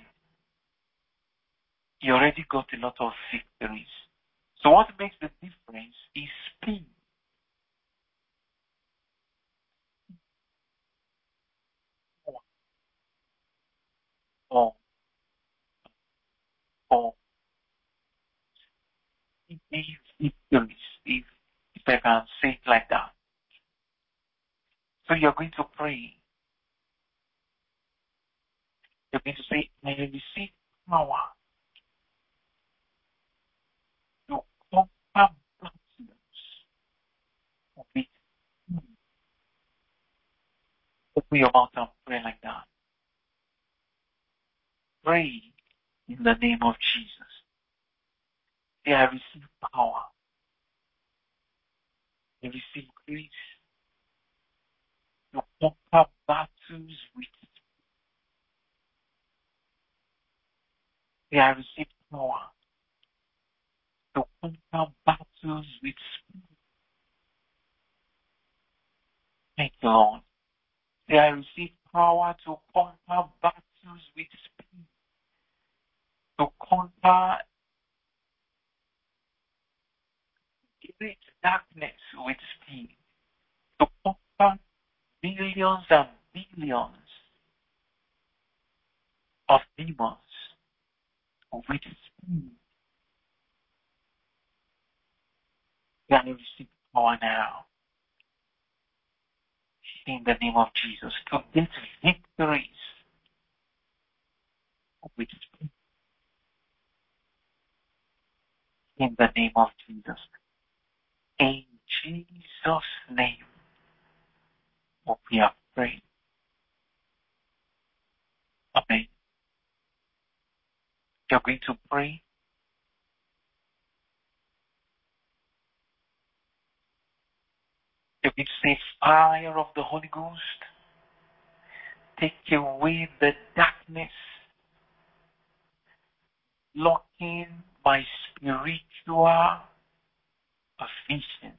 he already got a lot of victories. So what makes the difference is speed. Or or these victories, if I can say it like that. So you're going to pray. You're going to say, I receive power to conquer battles of it. Open your mouth and pray like that. Pray in the name of Jesus. Say, I receive power. I receive grace to conquer battles with. Say, I receive power to conquer battles with speed. Thank you, Lord. Say, I receive power to conquer battles with speed. To conquer great darkness with speed. To conquer billions and billions of demons with speed. Say, I receive power now. In the name of Jesus, to get victories with speed. In the name of Jesus. In Jesus' name, we are praying. Amen. You're going to pray. You're going to say, fire of the Holy Ghost, take away the darkness, blocking my spiritual vision.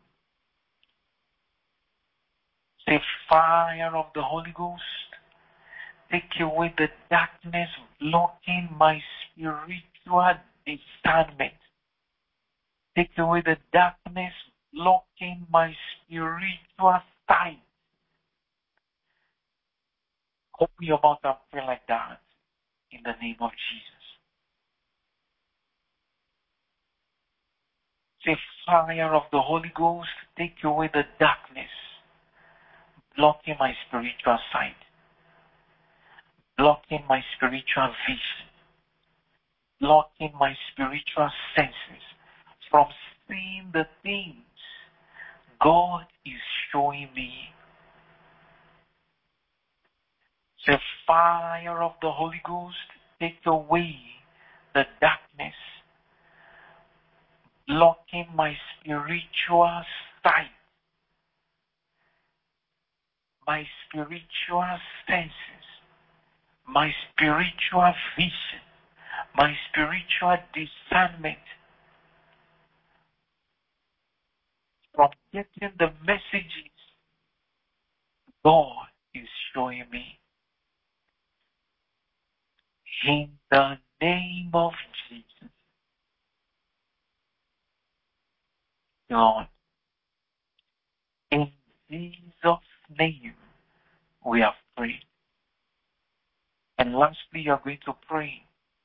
Say, fire of the Holy Ghost, take away the darkness, blocking my spiritual discernment. Take away the darkness, blocking my spiritual sight. Open your mouth and pray like that in the name of Jesus. Say, fire of the Holy Ghost, take away the darkness, blocking my spiritual sight. blocking my spiritual vision, blocking my spiritual senses from seeing the things God is showing me. The fire of the Holy Ghost take away the darkness, blocking my spiritual sight, my spiritual senses, my spiritual vision, my spiritual discernment from getting the messages God is showing me. In the name of Jesus, Lord, in Jesus' name, we have prayed. And lastly, you're going to pray.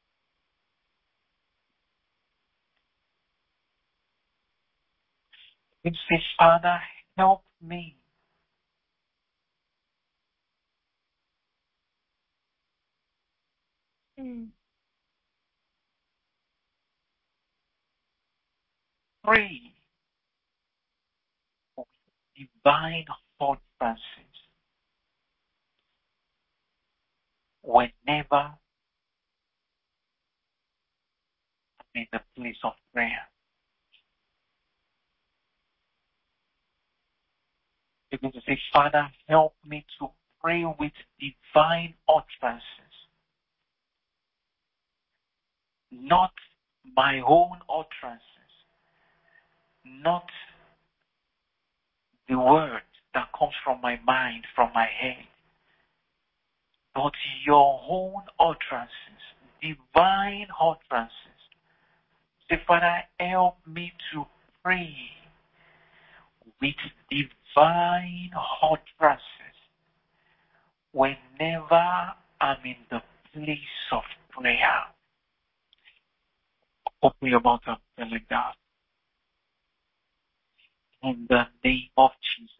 You say, Father, help me pray for divine utterances whenever I'm in the place of prayer. You're going to say, Father, help me to pray with divine utterances, not my own utterances, not the word that comes from my mind, from my head, but your own utterances, divine utterances. Say, Father, help me to pray with divine utterances whenever I'm in the place of prayer. Open your mouth and pray like that. In the name of Jesus.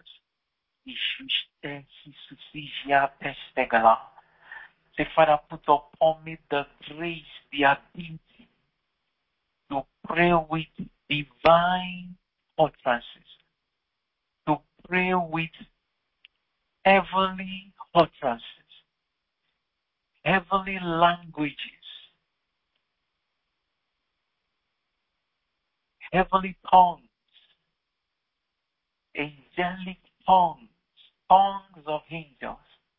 Say, Father, put upon me the grace, the ability to pray with divine utterances, to pray with heavenly utterances, heavenly languages, heavenly tongues, angelic tongues, tongues of angels.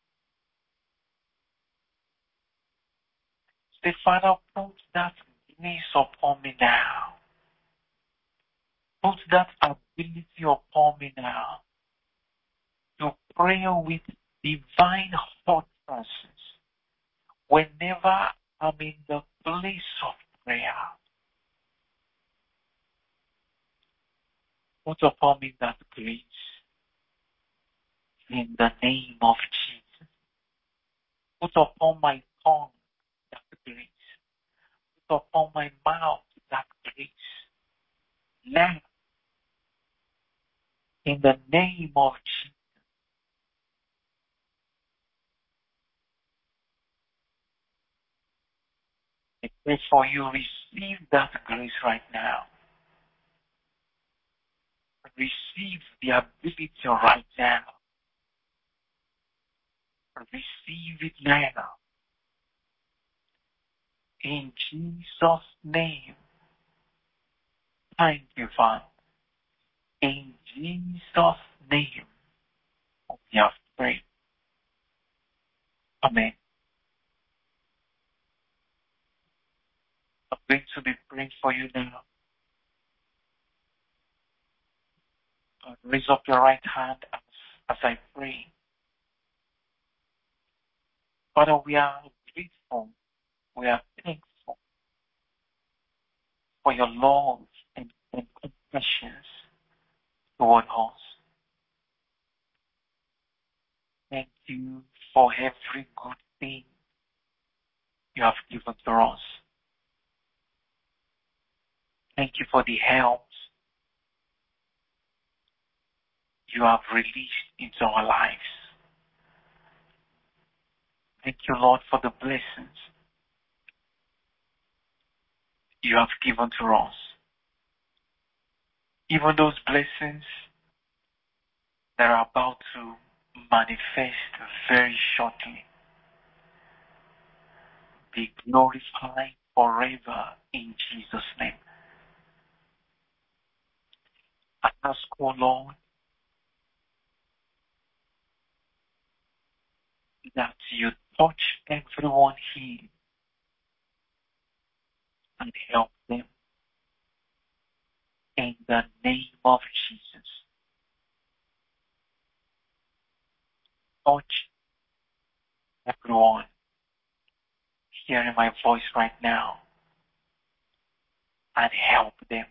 Say, Father, put that grace upon me now. Put that ability upon me now to pray with divine utterances whenever I'm in the place of prayer. Put upon me that grace in the name of Jesus. Put upon my tongue that grace. Put upon my mouth that grace. Now, in the name of Jesus, I pray for you, receive that grace right now. Receive the ability right now. Receive it now. In Jesus' name. Thank you, Father. In Jesus' name, we have prayed. Amen. I'm going to be praying for you now. Raise up your right hand as I pray. Father, we are grateful. We are thankful for your love and compassion toward us. Thank you for every good thing you have given to us. Thank you for the help you have released into our lives. Thank you, Lord, for the blessings you have given to us. Even those blessings that are about to manifest very shortly. Be glorified forever in Jesus' name. I ask, O Lord, that you touch everyone here and help them in the name of Jesus. Touch everyone hearing my voice right now and help them,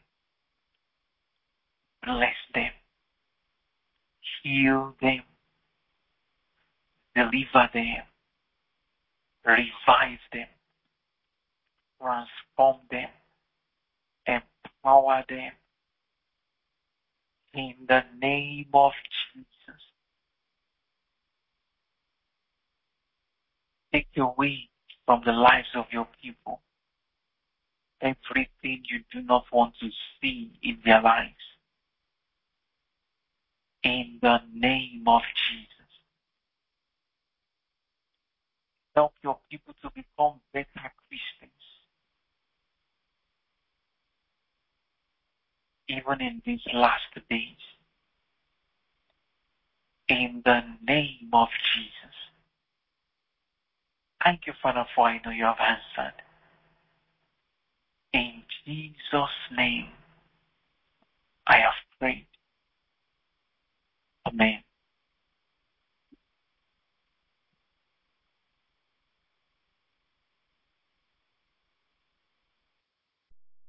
bless them, heal them, deliver them, revive them, transform them, empower them in the name of Jesus. Take away from the lives of your people everything you do not want to see in their lives. In the name of Jesus. Help your people to become better Christians, even in these last days. In the name of Jesus. Thank you, Father, for I know you have answered. In Jesus' name, I have prayed. Amen.